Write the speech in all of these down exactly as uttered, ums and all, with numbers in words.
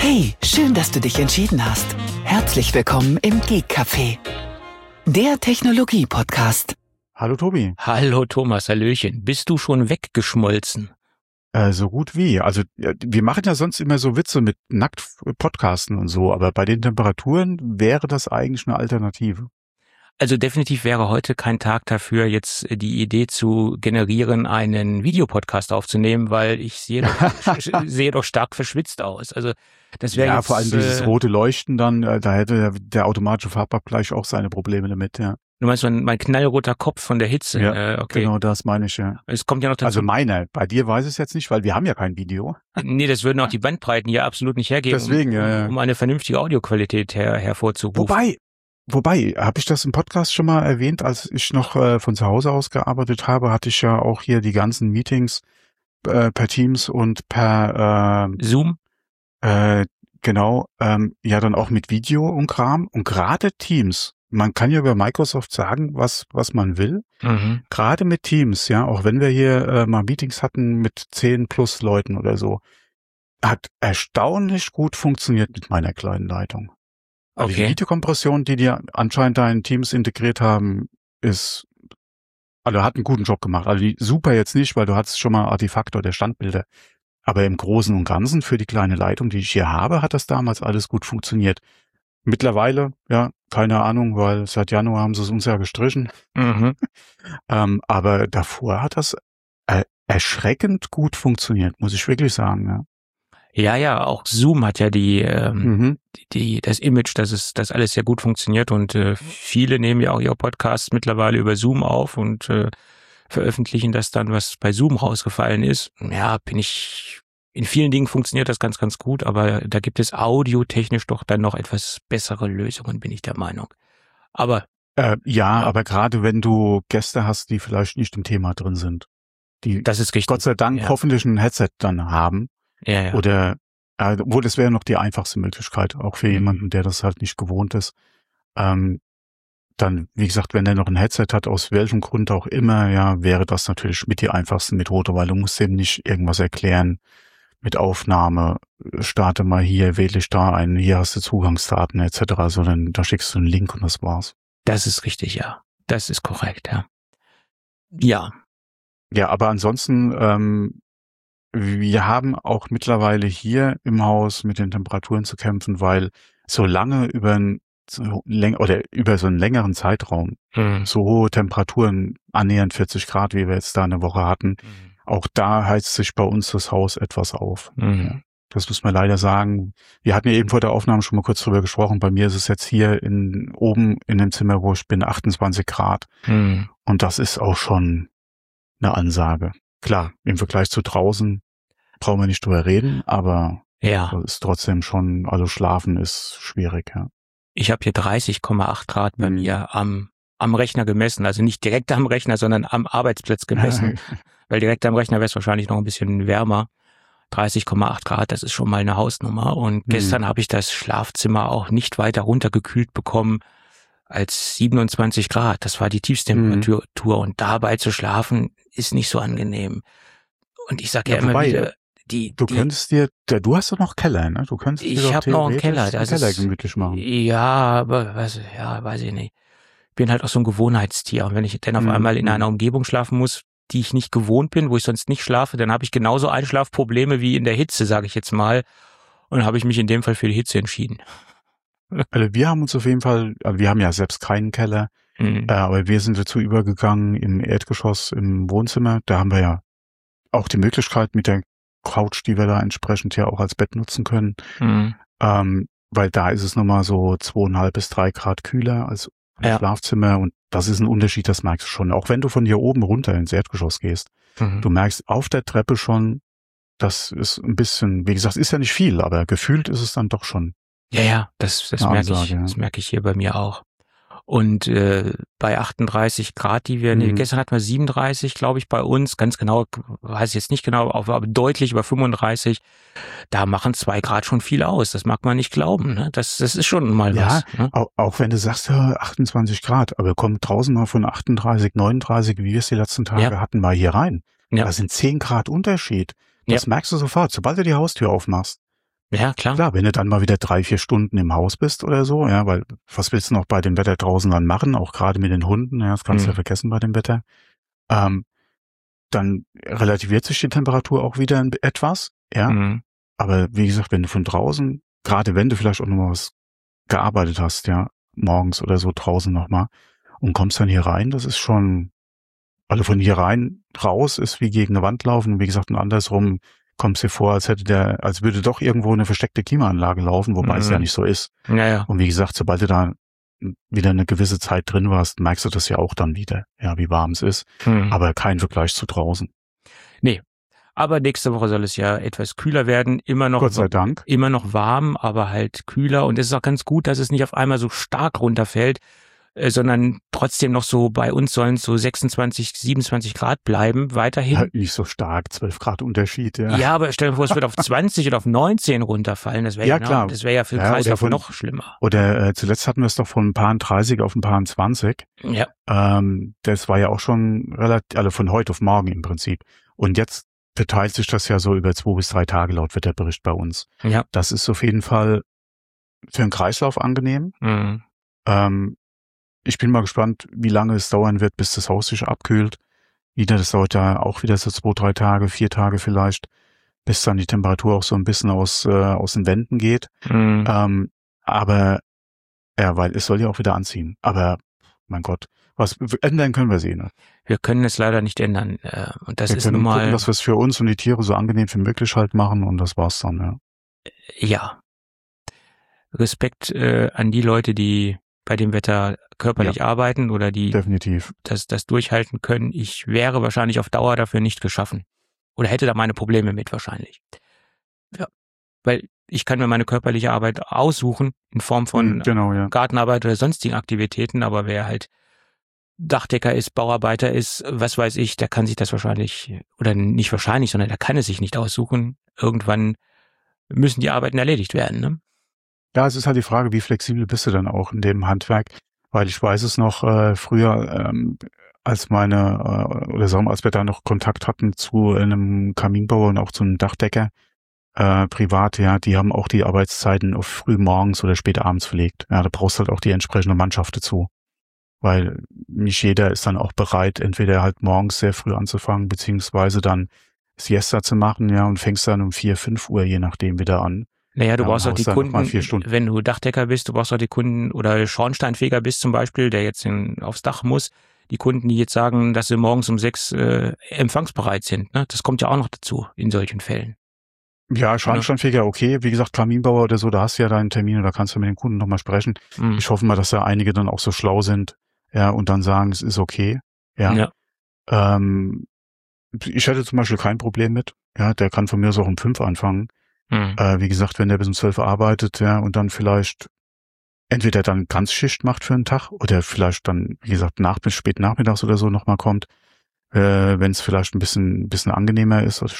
Hey, schön, dass du dich entschieden hast. Herzlich willkommen im Geek Café, der Technologie-Podcast. Hallo Tobi. Hallo Thomas, hallöchen. Bist du schon weggeschmolzen? Äh, so gut wie. Also ja, wir machen ja sonst immer so Witze mit Nackt-Podcasten und so, aber bei den Temperaturen wäre das eigentlich eine Alternative. Also definitiv wäre heute kein Tag dafür, jetzt die Idee zu generieren, einen Videopodcast aufzunehmen, weil ich sehe doch, sehe doch stark verschwitzt aus. Also das wäre ja, jetzt, vor allem dieses äh, rote Leuchten dann, äh, da hätte der, der automatische Farbabgleich auch seine Probleme damit, ja. Du meinst mein, mein knallroter Kopf von der Hitze? Ja, äh, okay. genau, das meine ich, ja. Es kommt ja noch dazu. Also meine, bei dir weiß ich es jetzt nicht, weil wir haben ja kein Video. Nee, das würden auch die Bandbreiten hier absolut nicht hergeben, Deswegen, um, ja, ja. um eine vernünftige Audioqualität her, hervorzurufen. Wobei, wobei, habe ich das im Podcast schon mal erwähnt, als ich noch äh, von zu Hause aus gearbeitet habe, hatte ich ja auch hier die ganzen Meetings äh, per Teams und per äh, Zoom? Äh, genau, ähm, ja dann auch mit Video und Kram. Und gerade Teams, man kann ja über Microsoft sagen, was was man will. Mhm. Gerade mit Teams, ja, auch wenn wir hier äh, mal Meetings hatten mit zehn plus Leuten oder so, hat erstaunlich gut funktioniert mit meiner kleinen Leitung. Also die Okay. Videokompression, die die anscheinend da in Teams integriert haben, ist, also hat einen guten Job gemacht. Also die, super jetzt nicht, weil du hattest schon mal Artefakte oder Standbilder. Aber im Großen und Ganzen für die kleine Leitung, die ich hier habe, hat das damals alles gut funktioniert. Mittlerweile, ja, keine Ahnung, weil seit Januar haben sie es uns ja gestrichen. Mhm. Ähm, aber davor hat das äh, erschreckend gut funktioniert, muss ich wirklich sagen. Ja. Ja, ja, auch Zoom hat ja die, ähm, Mhm. die, die das Image, dass es, dass alles sehr gut funktioniert und äh, viele nehmen ja auch ihre Podcasts mittlerweile über Zoom auf und äh, veröffentlichen das dann, was bei Zoom rausgefallen ist. Ja, bin ich, in vielen Dingen funktioniert das ganz, ganz gut, aber da gibt es audiotechnisch doch dann noch etwas bessere Lösungen, bin ich der Meinung. Aber Äh, ja, Ja. aber gerade wenn du Gäste hast, die vielleicht nicht im Thema drin sind, die das ist richtig. Gott sei Dank Ja. hoffentlich ein Headset dann haben, Ja, ja. oder, äh, wo das wäre noch die einfachste Möglichkeit, auch für Mhm. jemanden, der das halt nicht gewohnt ist. Ähm, dann, wie gesagt, wenn er noch ein Headset hat, aus welchem Grund auch immer, ja, wäre das natürlich mit die einfachste Methode, weil du musst eben nicht irgendwas erklären mit Aufnahme, starte mal hier, wähle ich da ein, hier hast du Zugangsdaten et cetera, sondern da schickst du einen Link und das war's. Das ist richtig, ja. Das ist korrekt, ja. Ja. Ja, aber ansonsten, ähm, wir haben auch mittlerweile hier im Haus mit den Temperaturen zu kämpfen, weil so lange über ein, so läng- oder über so einen längeren Zeitraum Mhm. so hohe Temperaturen, annähernd vierzig Grad, wie wir jetzt da eine Woche hatten, auch da heizt sich bei uns das Haus etwas auf. Mhm. Das muss man leider sagen. Wir hatten ja eben vor der Aufnahme schon mal kurz drüber gesprochen. Bei mir ist es jetzt hier in, oben in dem Zimmer, wo ich bin, achtundzwanzig Grad. Mhm. Und das ist auch schon eine Ansage. Klar, im Vergleich zu draußen brauchen wir nicht drüber reden, aber Ja. das ist trotzdem schon, also schlafen ist schwierig, ja. Ich habe hier dreißig Komma acht Grad bei Mhm. mir am am Rechner gemessen, also nicht direkt am Rechner, sondern am Arbeitsplatz gemessen, weil direkt am Rechner wäre es wahrscheinlich noch ein bisschen wärmer. dreißig Komma acht Grad, das ist schon mal eine Hausnummer. Und Mhm. gestern habe ich das Schlafzimmer auch nicht weiter runtergekühlt bekommen als siebenundzwanzig Grad. Das war die Tiefsttemperatur. Und dabei zu schlafen ist nicht so angenehm. Und ich sage ja, Ja, immer wobei, wieder, die, Du die könntest dir, der- du hast doch noch Keller, ne? Du könntest dir Ich doch habe noch einen Keller, theoretisch das einen Keller ist, gemütlich machen. ja, aber weiß, ja, weiß ich nicht. Ich bin halt auch so ein Gewohnheitstier. Und wenn ich dann auf Mhm. einmal in einer Umgebung schlafen muss, die ich nicht gewohnt bin, wo ich sonst nicht schlafe, dann habe ich genauso Einschlafprobleme wie in der Hitze, sage ich jetzt mal. Und habe ich mich in dem Fall für die Hitze entschieden. Also wir haben uns auf jeden Fall, also wir haben ja selbst keinen Keller, Mhm. äh, aber wir sind dazu übergegangen im Erdgeschoss im Wohnzimmer. Da haben wir ja auch die Möglichkeit mit der Couch, die wir da entsprechend ja auch als Bett nutzen können, Mhm. ähm, weil da ist es nochmal so zweieinhalb bis drei Grad kühler als im Ja. Schlafzimmer und das ist ein Unterschied, das merkst du schon. Auch wenn du von hier oben runter ins Erdgeschoss gehst, Mhm. du merkst auf der Treppe schon, das ist ein bisschen, wie gesagt, ist ja nicht viel, aber gefühlt ist es dann doch schon. Ja, ja, das, das Eine merke ich, Ansage, ja. das merke ich hier bei mir auch. Und äh, bei achtunddreißig Grad, die wir, nee, Mhm. gestern hatten wir siebenunddreißig, glaube ich, bei uns, ganz genau, weiß ich jetzt nicht genau, aber deutlich über fünfunddreißig, da machen zwei Grad schon viel aus, das mag man nicht glauben, ne? Das, das ist schon mal Ja, was. Ne? auch, auch wenn du sagst, ja, achtundzwanzig Grad, aber komm draußen mal von achtunddreißig, neununddreißig, wie wir es die letzten Tage Ja. hatten, mal hier rein. Ja. Das sind zehn Grad Unterschied. Das Ja. merkst du sofort, sobald du die Haustür aufmachst. Ja, klar. Klar, wenn du dann mal wieder drei, vier Stunden im Haus bist oder so, ja, weil was willst du noch bei dem Wetter draußen dann machen, auch gerade mit den Hunden, ja, das kannst du Mhm. ja vergessen bei dem Wetter. Ähm, dann relativiert sich die Temperatur auch wieder ein- etwas, ja. Mhm. Aber wie gesagt, wenn du von draußen, gerade wenn du vielleicht auch noch mal was gearbeitet hast, ja, morgens oder so draußen nochmal und kommst dann hier rein, das ist schon, also von hier rein raus ist wie gegen eine Wand laufen. Wie gesagt, und andersrum kommst dir vor, als hätte der, als würde doch irgendwo eine versteckte Klimaanlage laufen, wobei es ja Mhm. nicht so ist. Ja, ja. Und wie gesagt, sobald du da wieder eine gewisse Zeit drin warst, merkst du das ja auch dann wieder, ja, wie warm es ist. Mhm. Aber kein Vergleich zu draußen. Aber nächste Woche soll es ja etwas kühler werden, immer noch Gott sei Dank. immer noch warm, aber halt kühler. Und es ist auch ganz gut, dass es nicht auf einmal so stark runterfällt, äh, sondern trotzdem noch so, bei uns sollen es so sechsundzwanzig, siebenundzwanzig Grad bleiben, weiterhin. Ja, nicht so stark, zwölf Grad Unterschied, ja. Ja, aber stell dir vor, es wird auf zwanzig oder auf neunzehn runterfallen. Das wäre Ja, ja, noch- klar. das wäre ja für den Ja, oder Kreislauf von- noch schlimmer. Oder äh, zuletzt hatten wir es doch von ein paar dreißig auf ein paar zwanzig. Ja. Ähm, das war ja auch schon relativ, also von heute auf morgen im Prinzip. Und jetzt verteilt sich das ja so über zwei bis drei Tage laut Wetterbericht bei uns. Ja. Das ist auf jeden Fall für den Kreislauf angenehm. Mhm. Ähm, ich bin mal gespannt, wie lange es dauern wird, bis das Haus sich abkühlt. Wieder, das dauert ja auch wieder so zwei, drei Tage, vier Tage vielleicht, bis dann die Temperatur auch so ein bisschen aus, äh, aus den Wänden geht. Mhm. Ähm, aber, ja, weil es soll ja auch wieder anziehen. Aber, mein Gott, was ändern können wir sehen. Ne? Wir können es leider nicht ändern. äh, Und das Wir ist können nun mal, gucken, dass wir es für uns und die Tiere so angenehm wie möglich halt machen und das war's dann, ja. ja. Respekt äh, an die Leute, die bei dem Wetter körperlich arbeiten oder die Definitiv. das, das durchhalten können. Ich wäre wahrscheinlich auf Dauer dafür nicht geschaffen. Oder hätte da meine Probleme mit wahrscheinlich. Ja. Weil ich kann mir meine körperliche Arbeit aussuchen in Form von Mhm, genau, ja. Gartenarbeit oder sonstigen Aktivitäten, aber wer halt Dachdecker ist, Bauarbeiter ist, was weiß ich, der kann sich das wahrscheinlich, oder nicht wahrscheinlich, sondern der kann es sich nicht aussuchen. Irgendwann müssen die Arbeiten erledigt werden, ne? Ja, es ist halt die Frage, wie flexibel bist du dann auch in dem Handwerk? Weil ich weiß es noch, äh, früher, ähm, als meine, äh, oder sagen wir, als wir da noch Kontakt hatten zu einem Kaminbauer und auch zu einem Dachdecker, äh, privat, ja, die haben auch die Arbeitszeiten auf früh morgens oder spät abends verlegt. Ja, da brauchst du halt auch die entsprechende Mannschaft dazu. Weil nicht jeder ist dann auch bereit, entweder halt morgens sehr früh anzufangen, beziehungsweise dann Siesta zu machen, ja, und fängst dann um vier, fünf Uhr, je nachdem, wieder an. Naja, du Ja, brauchst und auch die haust dann noch mal Kunden, vier Stunden. wenn du Dachdecker bist, du brauchst auch die Kunden oder Schornsteinfeger bist zum Beispiel, der jetzt in, aufs Dach muss, die Kunden, die jetzt sagen, dass sie morgens um sechs äh, empfangsbereit sind, ne? Das kommt ja auch noch dazu in solchen Fällen. Ja, Schornsteinfeger, okay. Wie gesagt, Kaminbauer oder so, da hast du ja deinen Termin und da kannst du mit den Kunden nochmal sprechen. Mhm. Ich hoffe mal, dass da einige dann auch so schlau sind, ja, und dann sagen, es ist okay, ja. Ja. Ähm, ich hätte zum Beispiel kein Problem mit, ja, der kann von mir aus auch um fünf anfangen. Mhm. Äh, wie gesagt, wenn der bis um zwölf arbeitet, ja, und dann vielleicht entweder dann Ganzschicht macht für einen Tag oder vielleicht dann, wie gesagt, nach bis spät nachmittags oder so nochmal kommt, äh, wenn es vielleicht ein bisschen, bisschen angenehmer ist, also,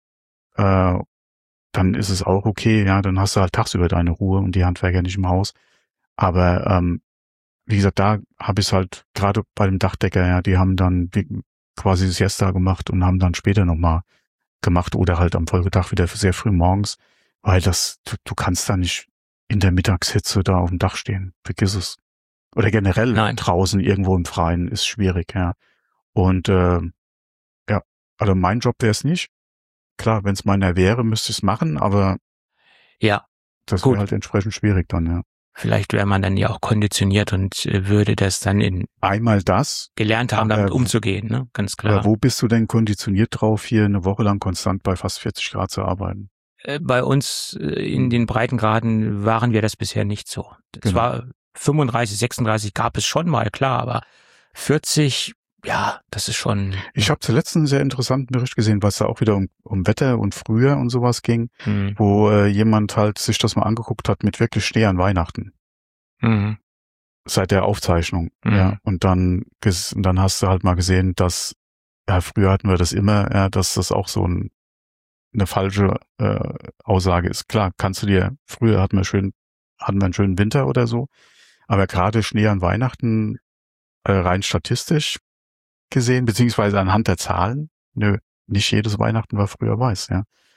äh, dann ist es auch okay, ja, dann hast du halt tagsüber deine Ruhe und die Handwerker nicht im Haus. Aber ähm, wie gesagt, da habe ich es halt gerade bei dem Dachdecker, ja, die haben dann wie, quasi Siesta gemacht und haben dann später nochmal gemacht oder halt am Folgetag wieder sehr früh morgens, weil das, du, du kannst da nicht in der Mittagshitze da auf dem Dach stehen. Vergiss es. Oder generell Nein. draußen irgendwo im Freien ist schwierig, ja. Und äh, ja, also mein Job wäre es nicht. Klar, wenn es meiner wäre, müsste ich es machen, aber Ja, das Gut. wäre halt entsprechend schwierig dann, ja. vielleicht wäre man dann ja auch konditioniert und äh, würde das dann in Einmal das, gelernt haben, damit Aber- umzugehen, ne? Ganz aber klar. wo bist du denn konditioniert drauf, hier eine Woche lang konstant bei fast vierzig Grad zu arbeiten? Äh, Bei uns äh, in den Breitengraden waren wir das bisher nicht so. Es Genau. war fünfunddreißig, sechsunddreißig gab es schon mal, klar, aber vierzig, ja, das ist schon. Ich habe zuletzt einen sehr interessanten Bericht gesehen, was da auch wieder um, um Wetter und Frühjahr und sowas ging, Hm. wo äh, jemand halt sich das mal angeguckt hat mit wirklich Schnee an Weihnachten. Mhm. Seit der Aufzeichnung, Mhm. ja. Und dann, ges- und dann hast du halt mal gesehen, dass, ja, früher hatten wir das immer, ja, dass das auch so ein, eine falsche äh, Aussage ist. Klar, kannst du dir, früher hatten wir schön, hatten wir einen schönen Winter oder so, aber gerade Schnee an Weihnachten, äh, rein statistisch gesehen, beziehungsweise anhand der Zahlen, nö, nicht jedes Weihnachten war früher weiß, ja.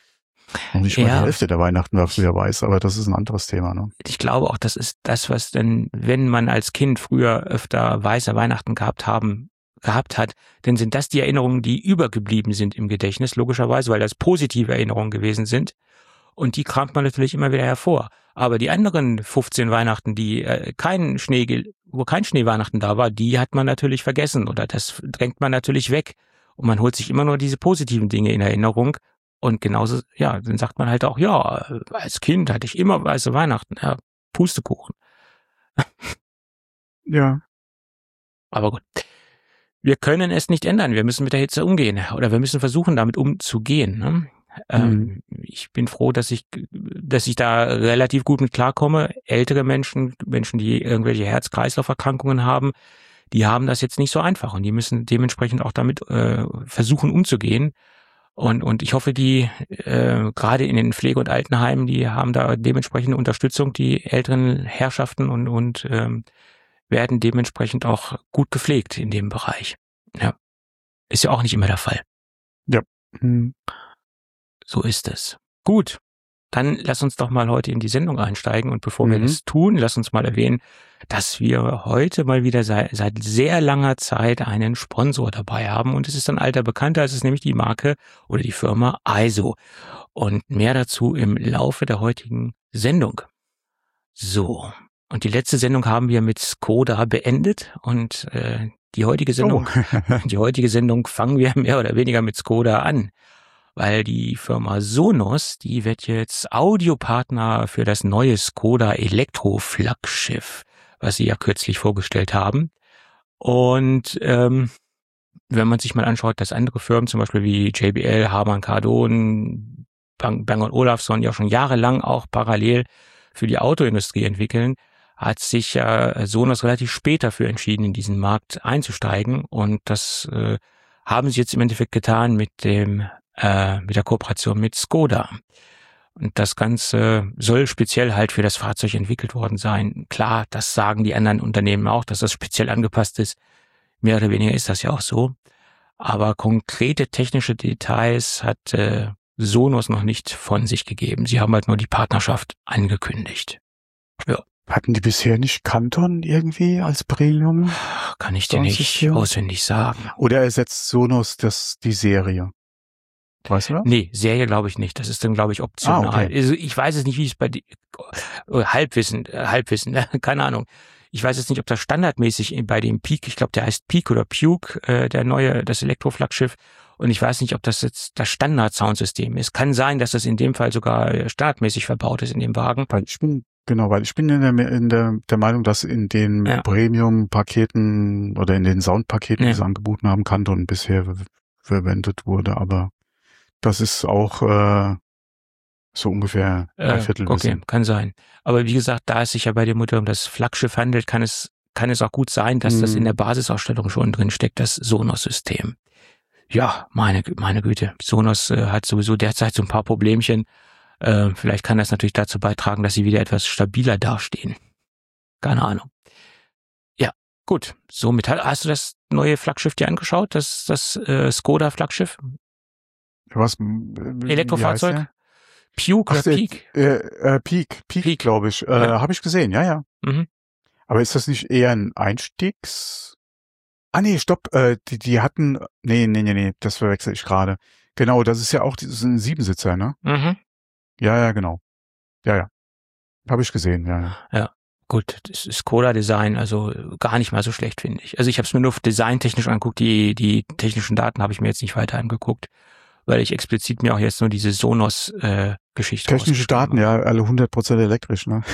Und nicht mal Ja. die Hälfte der Weihnachten war früher weiß, aber das ist ein anderes Thema, ne? Ich glaube auch, das ist das, was denn, wenn man als Kind früher öfter weiße Weihnachten gehabt haben, gehabt hat, dann sind das die Erinnerungen, die übergeblieben sind im Gedächtnis, logischerweise, weil das positive Erinnerungen gewesen sind. Und die kramt man natürlich immer wieder hervor. Aber die anderen fünfzehn Weihnachten, die äh, kein Schnee, ge- wo kein Schneeweihnachten da war, die hat man natürlich vergessen oder das drängt man natürlich weg. Und man holt sich immer nur diese positiven Dinge in Erinnerung. Und genauso, ja, dann sagt man halt auch, ja, als Kind hatte ich immer weiße Weihnachten. Ja, Pustekuchen. Ja. Aber gut. Wir können es nicht ändern. Wir müssen mit der Hitze umgehen. Oder wir müssen versuchen, damit umzugehen. Ne? Ähm, ich bin froh, dass ich, dass ich da relativ gut mit klarkomme. Ältere Menschen, Menschen, die irgendwelche Herz-Kreislauf-Erkrankungen haben, die haben das jetzt nicht so einfach und die müssen dementsprechend auch damit äh, versuchen umzugehen. Und und ich hoffe, die äh, gerade in den Pflege- und Altenheimen, die haben da dementsprechende Unterstützung, die älteren Herrschaften und und ähm, werden dementsprechend auch gut gepflegt in dem Bereich. Ja, ist ja auch nicht immer der Fall. Ja. Hm. So ist es. Gut, dann lass uns doch mal heute in die Sendung einsteigen und bevor wir Mhm. das tun, lass uns mal erwähnen, dass wir heute mal wieder seit, seit sehr langer Zeit einen Sponsor dabei haben und es ist ein alter Bekannter, es ist nämlich die Marke oder die Firma I S O und mehr dazu im Laufe der heutigen Sendung. So, und die letzte Sendung haben wir mit Skoda beendet und äh, die heutige Sendung, Oh. die heutige Sendung fangen wir mehr oder weniger mit Skoda an. Weil die Firma Sonos, die wird jetzt Audiopartner für das neue Skoda Elektro-Flaggschiff, was sie ja kürzlich vorgestellt haben. Und ähm, wenn man sich mal anschaut, dass andere Firmen, zum Beispiel wie J B L, Harman Kardon, Bang, Bang und Olufsen ja schon jahrelang auch parallel für die Autoindustrie entwickeln, hat sich ja Sonos relativ spät dafür entschieden, in diesen Markt einzusteigen. Und das äh, haben sie jetzt im Endeffekt getan mit dem äh, mit der Kooperation mit Skoda. Und das Ganze soll speziell halt für das Fahrzeug entwickelt worden sein. Klar, das sagen die anderen Unternehmen auch, dass das speziell angepasst ist. Mehr oder weniger ist das ja auch so. Aber konkrete technische Details hat äh, Sonos noch nicht von sich gegeben. Sie haben halt nur die Partnerschaft angekündigt. Ja. Hatten die bisher nicht Kanton irgendwie als Premium? Kann ich dir nicht Soundsystem? auswendig sagen. Oder ersetzt Sonos das die Serie? Weißt du das? Nee, Serie glaube ich nicht. Das ist dann, glaube ich, optional. Ah, okay. Also ich weiß es nicht, wie es bei die, äh, Halbwissen, äh, Halbwissen, ne? Keine Ahnung. Ich weiß jetzt nicht, ob das standardmäßig in- bei dem Peak, ich glaube, der heißt Peak oder Puke, äh, der neue, das Elektroflaggschiff. Und ich weiß nicht, ob das jetzt das Standard-Soundsystem ist. Kann sein, dass das in dem Fall sogar äh, standardmäßig verbaut ist in dem Wagen. Weil ich bin, genau, weil ich bin in der, in der, der Meinung, dass in den Ja. Premium-Paketen oder in den Soundpaketen, Ja. die sie angeboten haben, Kanton bisher ver- verwendet wurde, aber das ist auch äh, so ungefähr ein Äh, Viertel okay, Wissen. kann sein. Aber wie gesagt, da es sich ja bei dem Modell um das Flaggschiff handelt, kann es, kann es auch gut sein, dass das Mhm. in der Basisausstellung schon drin steckt, das Sonos-System. Ja, meine, Gü- meine Güte. Sonos äh, hat sowieso derzeit so ein paar Problemchen. Äh, vielleicht kann das natürlich dazu beitragen, dass sie wieder etwas stabiler dastehen. Keine Ahnung. Ja, gut. Somit hast, hast du das neue Flaggschiff dir angeschaut? Das, das äh, Skoda-Flaggschiff? Was? äh, wie Elektrofahrzeug? heißt Puke der? oder Ach, Peak? Äh, äh, Peak, Peak, Peak. glaube ich. Äh, Ja. Habe ich gesehen, ja, ja. Mhm. Aber ist das nicht eher ein Einstiegs... Ah nee, stopp, äh, die, die hatten... Nee, nee, nee, nee, das verwechsel ich gerade. Genau, das ist ja auch das ist ein Siebensitzer, ne? Mhm. Ja, ja, genau. Ja, ja. Habe ich gesehen, ja, ja. Gut, das ist Skoda-Design, also gar nicht mal so schlecht, finde ich. Also ich habe es mir nur designtechnisch angeguckt, die die technischen Daten habe ich mir jetzt nicht weiter angeguckt, weil ich explizit mir auch jetzt nur diese Sonos-Geschichte Technische Daten, ja, alle hundert Prozent elektrisch, ne?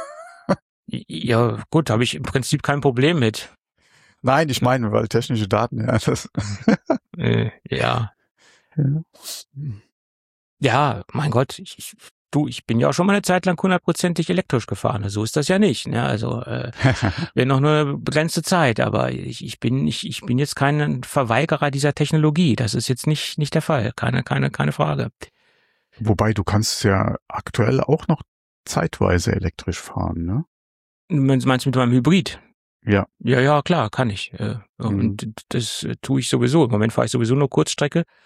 Ja, gut, habe ich im Prinzip kein Problem mit. Nein, ich meine, weil technische Daten, ja, das... Äh, ja. ja. Ja, mein Gott, ich, ich, du, ich bin ja auch schon mal eine Zeit lang hundertprozentig elektrisch gefahren. So ist das ja nicht. Ne? Also äh, wäre noch nur eine begrenzte Zeit, aber ich, ich bin ich, ich bin jetzt kein Verweigerer dieser Technologie. Das ist jetzt nicht nicht der Fall. Keine keine keine Frage. Wobei, du kannst ja aktuell auch noch zeitweise elektrisch fahren, ne? Meinst meinst du mit meinem Hybrid? Ja. Ja, ja, klar, kann ich. Äh, Mhm. Und das äh, tue ich sowieso. Im Moment fahre ich sowieso nur Kurzstrecke.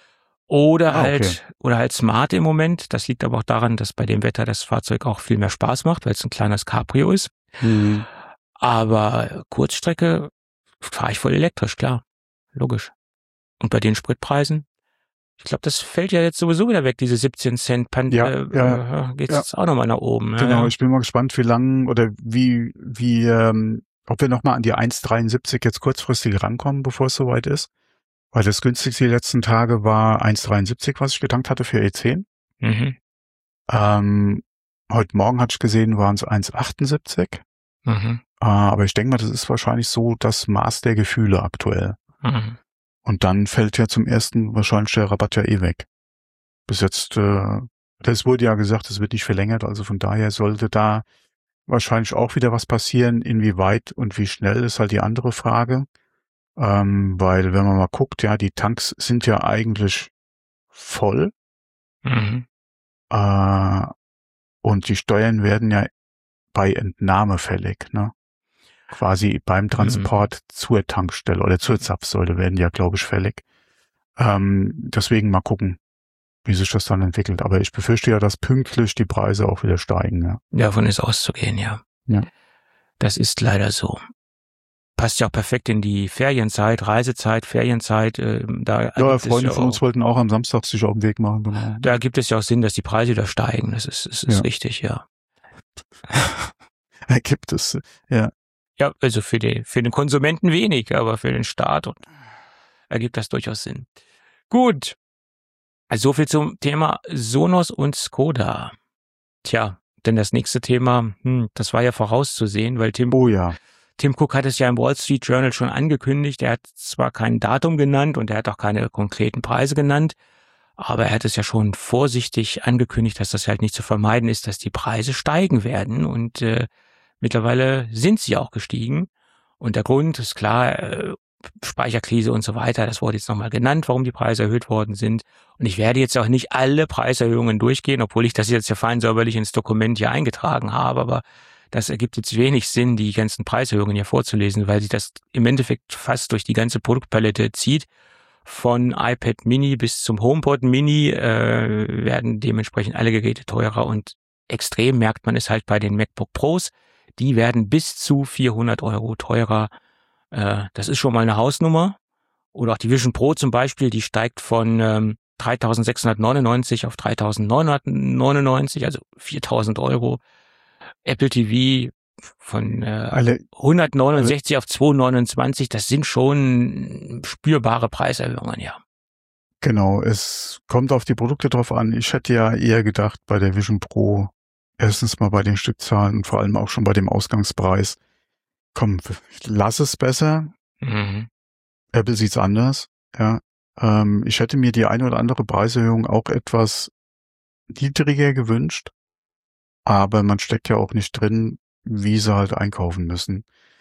Oder Ah, halt, okay. oder halt Smart im Moment. Das liegt aber auch daran, dass bei dem Wetter das Fahrzeug auch viel mehr Spaß macht, weil es ein kleines Cabrio ist. Mhm. Aber Kurzstrecke fahre ich voll elektrisch, klar. Logisch. Und bei den Spritpreisen? Ich glaube, das fällt ja jetzt sowieso wieder weg, diese siebzehn Cent. Pan Ja, äh, ja, äh, geht's ja. jetzt auch nochmal nach oben. Ja, Genau, ja. ich bin mal gespannt, wie lang oder wie, wie, ähm, ob wir nochmal an die eins Komma dreiundsiebzig jetzt kurzfristig rankommen, bevor es soweit ist. Weil das günstigste die letzten Tage war eins Komma dreiundsiebzig, was ich getankt hatte für E zehn. Mhm. Ähm, heute Morgen hatte ich gesehen, waren es eins Komma achtundsiebzig. Mhm. Äh, aber ich denke mal, das ist wahrscheinlich so das Maß der Gefühle aktuell. Mhm. Und dann fällt ja zum ersten wahrscheinlich der Rabatt ja eh weg. Bis jetzt, äh, das wurde ja gesagt, es wird nicht verlängert, also von daher sollte da wahrscheinlich auch wieder was passieren. Inwieweit und wie schnell ist halt die andere Frage. Ähm, weil wenn man mal guckt, ja, die Tanks sind ja eigentlich voll. Mhm. Äh, und die Steuern werden ja bei Entnahme fällig, ne? Quasi beim Transport Mhm. zur Tankstelle oder zur Zapfsäule werden die ja, glaube ich, fällig. Ähm, deswegen mal gucken, wie sich das dann entwickelt. Aber ich befürchte ja, dass pünktlich die Preise auch wieder steigen, ja. Davon ist auszugehen, ja. Ja. Das ist leider so. Passt ja auch perfekt in die Ferienzeit, Reisezeit, Ferienzeit. Äh, da Ja, ergibt es Freunde ja von uns auch, wollten auch am Samstag sich auf den Weg machen, genau. da gibt es ja auch Sinn, dass die Preise wieder steigen. Das ist, das ist Ja. richtig, ja. Gibt es, ja. Ja, also für den, für den Konsumenten wenig, aber für den Staat und ergibt das durchaus Sinn. Gut. Also so viel zum Thema Sonos und Skoda. Tja, denn das nächste Thema, hm, das war ja vorauszusehen, weil Tim, Oh ja. Tim Cook hat es ja im Wall Street Journal schon angekündigt. Er hat zwar kein Datum genannt und er hat auch keine konkreten Preise genannt, aber er hat es ja schon vorsichtig angekündigt, dass das halt nicht zu vermeiden ist, dass die Preise steigen werden. Und äh, mittlerweile sind sie auch gestiegen. Und der Grund ist klar, äh, Speicherkrise und so weiter. Das wurde jetzt nochmal genannt, warum die Preise erhöht worden sind. Und ich werde jetzt auch nicht alle Preiserhöhungen durchgehen, obwohl ich das jetzt ja fein säuberlich ins Dokument hier eingetragen habe. Aber das ergibt jetzt wenig Sinn, die ganzen Preiserhöhungen hier vorzulesen, weil sich das im Endeffekt fast durch die ganze Produktpalette zieht. Von iPad Mini bis zum HomePod Mini äh, werden dementsprechend alle Geräte teurer und extrem merkt man es halt bei den MacBook Pros. Die werden bis zu vierhundert Euro teurer. Äh, das ist schon mal eine Hausnummer. Oder auch die Vision Pro zum Beispiel, die steigt von ähm, dreitausendsechshundertneunundneunzig auf dreitausendneunhundertneunundneunzig, also viertausend Euro. Apple T V von äh, Alle, hundertneunundsechzig alle, auf zweihundertneunundzwanzig, das sind schon spürbare Preiserhöhungen, ja. Genau, es kommt auf die Produkte drauf an. Ich hätte ja eher gedacht, bei der Vision Pro, erstens mal bei den Stückzahlen und vor allem auch schon bei dem Ausgangspreis, komm, lass es besser. Mhm. Apple sieht's anders, ja. Ähm, ich hätte mir die eine oder andere Preiserhöhung auch etwas niedriger gewünscht, aber man steckt ja auch nicht drin, wie sie halt einkaufen müssen.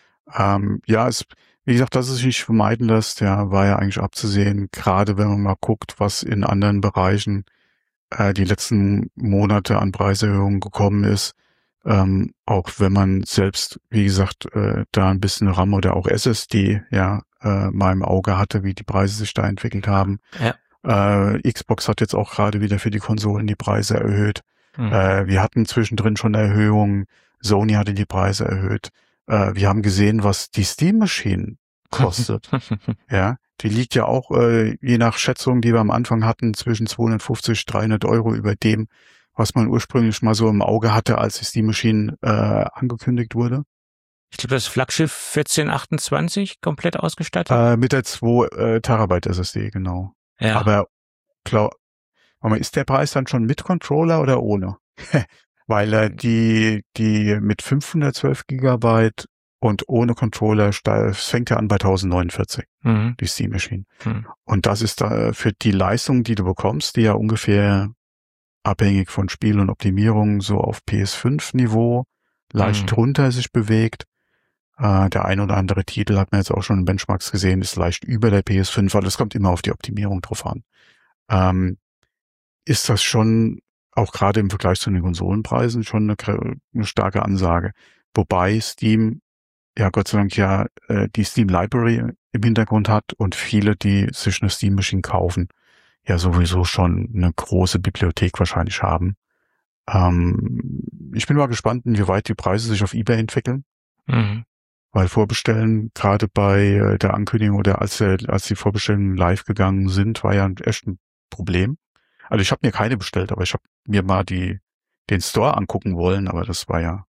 Ähm, ja, es, wie gesagt, dass es sich nicht vermeiden lässt, ja, war ja eigentlich abzusehen, gerade wenn man mal guckt, was in anderen Bereichen äh, die letzten Monate an Preiserhöhungen gekommen ist. Ähm, auch wenn man selbst, wie gesagt, äh, da ein bisschen RAM oder auch S S D, ja, äh, mal im Auge hatte, wie die Preise sich da entwickelt haben. Ja. Äh, Xbox hat jetzt auch gerade wieder für die Konsolen die Preise erhöht. Mhm. Äh, wir hatten zwischendrin schon Erhöhungen. Sony hatte die Preise erhöht. Äh, wir haben gesehen, was die Steam Machine kostet. Ja, die liegt ja auch, äh, je nach Schätzung, die wir am Anfang hatten, zwischen zweihundertfünfzig, dreihundert Euro über dem, was man ursprünglich mal so im Auge hatte, als die Steam Machine äh, angekündigt wurde. Ich glaube, das Flaggschiff vierzehn achtundzwanzig komplett ausgestattet? Äh, mit der zwei äh, Terabyte S S D, genau. Ja. Aber klar, ist der Preis dann schon mit Controller oder ohne? Weil äh, die die mit fünfhundertzwölf Gigabyte und ohne Controller, es fängt ja an bei tausendneunundvierzig, mhm. die Steam Machine. Mhm. Und das ist da für die Leistung, die du bekommst, die ja ungefähr abhängig von Spiel und Optimierung so auf P S fünf Niveau leicht mhm. drunter sich bewegt. Äh, der ein oder andere Titel hat man jetzt auch schon in Benchmarks gesehen, ist leicht über der P S fünf, weil es kommt immer auf die Optimierung drauf an. Ähm, ist das schon, auch gerade im Vergleich zu den Konsolenpreisen, schon eine, eine starke Ansage. Wobei Steam, ja Gott sei Dank ja äh, die Steam Library im Hintergrund hat und viele, die sich eine Steam Machine kaufen, ja sowieso schon eine große Bibliothek wahrscheinlich haben. Ähm, ich bin mal gespannt, inwieweit die Preise sich auf eBay entwickeln. Mhm. Weil Vorbestellen, gerade bei der Ankündigung oder als, der, als die Vorbestellungen live gegangen sind, war ja echt ein Problem. Also ich habe mir keine bestellt, aber ich habe mir mal die den Store angucken wollen, aber das war ja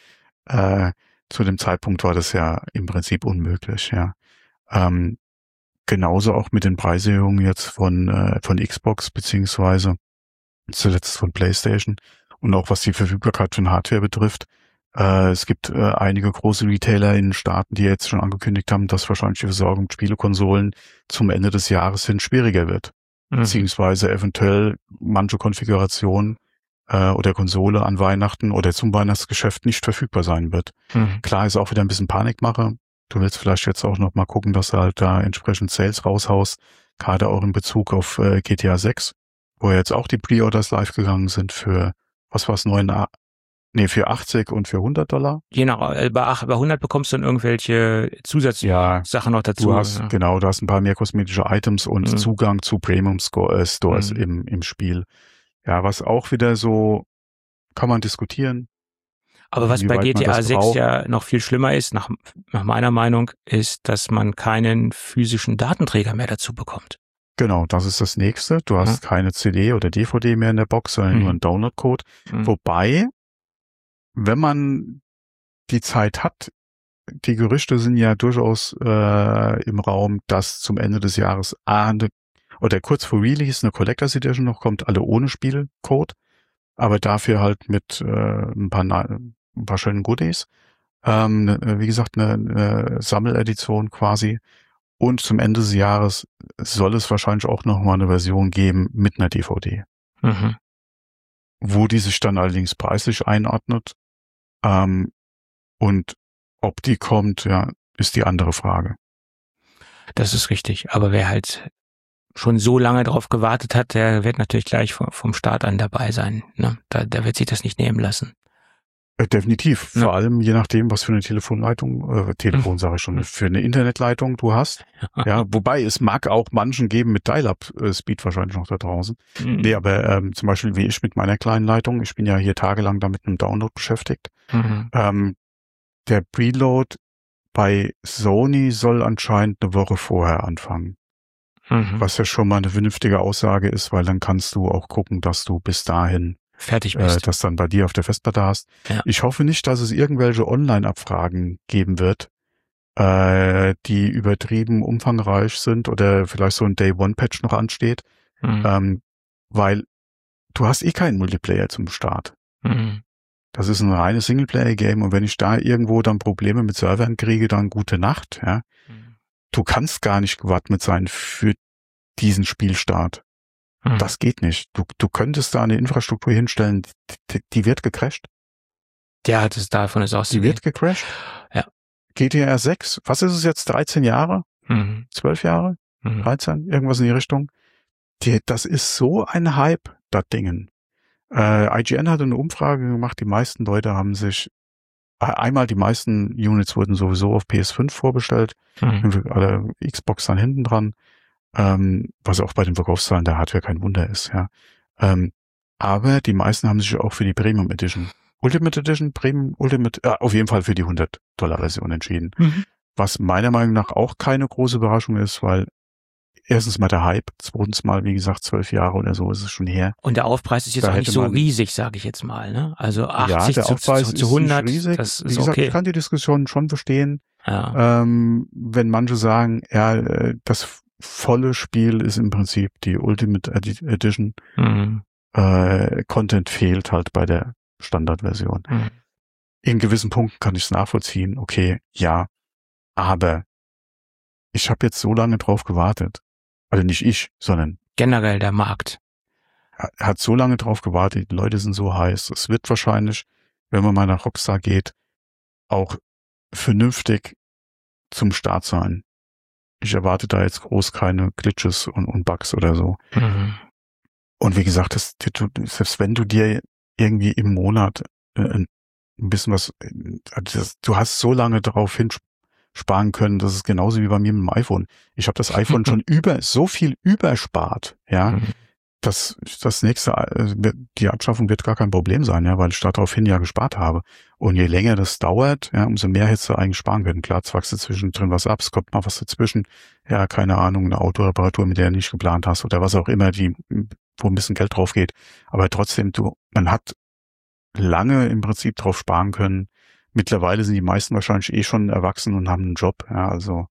äh, zu dem Zeitpunkt war das ja im Prinzip unmöglich, ja. Ähm, genauso auch mit den Preiserhöhungen jetzt von äh, von Xbox beziehungsweise zuletzt von PlayStation und auch was die Verfügbarkeit von Hardware betrifft. Äh, es gibt äh, einige große Retailer in den Staaten, die jetzt schon angekündigt haben, dass wahrscheinlich die Versorgung mit Spielekonsolen zum Ende des Jahres hin schwieriger wird. Mhm. Beziehungsweise eventuell manche Konfigurationen äh, oder Konsole an Weihnachten oder zum Weihnachtsgeschäft nicht verfügbar sein wird. Mhm. Klar ist auch wieder ein bisschen Panikmache. Du willst vielleicht jetzt auch noch mal gucken, dass du halt da entsprechend Sales raushaust, gerade auch in Bezug auf äh, G T A sechs, wo jetzt auch die Pre-Orders live gegangen sind für, was war's, neun, nee, für achtzig und für hundert Dollar. Je nach, bei hundert bekommst du dann irgendwelche Zusatzsachen ja, noch dazu. Du hast, ja. Genau, du hast ein paar mehr kosmetische Items und mhm. Zugang zu Premium Stores mhm. im, im Spiel. Ja, was auch wieder so, kann man diskutieren. Aber was bei G T A sechs ja noch viel schlimmer ist, nach, nach meiner Meinung, ist, dass man keinen physischen Datenträger mehr dazu bekommt. Genau, das ist das Nächste. Du hast ja. keine C D oder D V D mehr in der Box, sondern mhm. nur einen Download-Code. Mhm. Wobei, wenn man die Zeit hat, die Gerüchte sind ja durchaus äh, im Raum, dass zum Ende des Jahres A, eine, oder kurz vor Release eine Collectors Edition noch kommt, alle ohne Spielcode, aber dafür halt mit äh, ein paar, ein paar schönen Goodies. Ähm, ne, wie gesagt, eine, eine Sammeledition quasi. Und zum Ende des Jahres soll es wahrscheinlich auch noch mal eine Version geben mit einer D V D. Mhm. Wo die sich dann allerdings preislich einordnet. Ähm, und ob die kommt, ja, ist die andere Frage. Das ist richtig. Aber wer halt schon so lange drauf gewartet hat, der wird natürlich gleich vom Start an dabei sein. Ne? Da, der wird sich das nicht nehmen lassen. Äh, definitiv. Ja. Vor allem je nachdem, was für eine Telefonleitung, äh, Telefon mhm. sage ich schon, für eine Internetleitung du hast. Ja, wobei es mag auch manchen geben mit Dial-Up-Speed wahrscheinlich noch da draußen. Mhm. Nee, aber ähm, zum Beispiel wie ich mit meiner kleinen Leitung, ich bin ja hier tagelang da mit einem Download beschäftigt. Mhm. Ähm, der Preload bei Sony soll anscheinend eine Woche vorher anfangen. Mhm. Was ja schon mal eine vernünftige Aussage ist, weil dann kannst du auch gucken, dass du bis dahin fertig bist. Äh, das dann bei dir auf der Festplatte hast. Ja. Ich hoffe nicht, dass es irgendwelche Online-Abfragen geben wird, äh, die übertrieben umfangreich sind oder vielleicht so ein Day-One-Patch noch ansteht, mhm. ähm, weil du hast eh keinen Multiplayer zum Start. Mhm. Das ist ein reines Singleplayer-Game und wenn ich da irgendwo dann Probleme mit Servern kriege, dann gute Nacht. Ja. Mhm. Du kannst gar nicht gewappnet sein für diesen Spielstart. Mhm. Das geht nicht. Du, du könntest da eine Infrastruktur hinstellen, die, die wird gecrashed. Ja, das davon ist auszugehen. Die wird gecrashed. Ja. G T A sechs, was ist es jetzt? dreizehn Jahre? Mhm. zwölf Jahre? Mhm. dreizehn? Irgendwas in die Richtung. Die, das ist so ein Hype, das Dingen. Äh, I G N hatte eine Umfrage gemacht, die meisten Leute haben sich, einmal die meisten Units wurden sowieso auf P S fünf vorbestellt, mhm. alle Xbox dann hinten dran. Ähm, was auch bei den Verkaufszahlen der Hardware kein Wunder ist, ja. Ähm, aber die meisten haben sich auch für die Premium Edition, Ultimate Edition, Premium, Ultimate, äh, auf jeden Fall für die hundert Dollar Version entschieden. Mhm. Was meiner Meinung nach auch keine große Überraschung ist, weil erstens mal der Hype, zweitens mal, wie gesagt, zwölf Jahre oder so ist es schon her. Und der Aufpreis ist jetzt da auch nicht so man, riesig, sage ich jetzt mal, ne? Also achtzig ja, der Aufpreis zu, zu hundert, ist riesig. Das ist wie gesagt, okay. Ich kann die Diskussion schon verstehen, ja. ähm, wenn manche sagen, ja, das volle Spiel ist im Prinzip die Ultimate Edition. Mhm. Äh, Content fehlt halt bei der Standardversion. Mhm. In gewissen Punkten kann ich es nachvollziehen. Okay, ja. Aber ich habe jetzt so lange drauf gewartet. Also nicht ich, sondern generell der Markt. Er hat so lange drauf gewartet. Die Leute sind so heiß. Es wird wahrscheinlich, wenn man mal nach Rockstar geht, auch vernünftig zum Start sein. Ich erwarte da jetzt groß keine Glitches und, und Bugs oder so. Mhm. Und wie gesagt, das, selbst wenn du dir irgendwie im Monat äh, ein bisschen was, das, du hast so lange darauf sparen können. Das ist genauso wie bei mir mit dem iPhone. Ich habe das iPhone schon über so viel überspart, ja. Mhm. Das, das nächste, die Abschaffung wird gar kein Problem sein, ja, weil ich daraufhin ja gespart habe. Und je länger das dauert, ja, umso mehr hättest du eigentlich sparen können. Klar, zwachst du zwischendrin was ab, es kommt mal was dazwischen. Ja, keine Ahnung, eine Autoreparatur, mit der du nicht geplant hast oder was auch immer, die, wo ein bisschen Geld drauf geht. Aber trotzdem, du, man hat lange im Prinzip drauf sparen können. Mittlerweile sind die meisten wahrscheinlich eh schon erwachsen und haben einen Job, ja, also.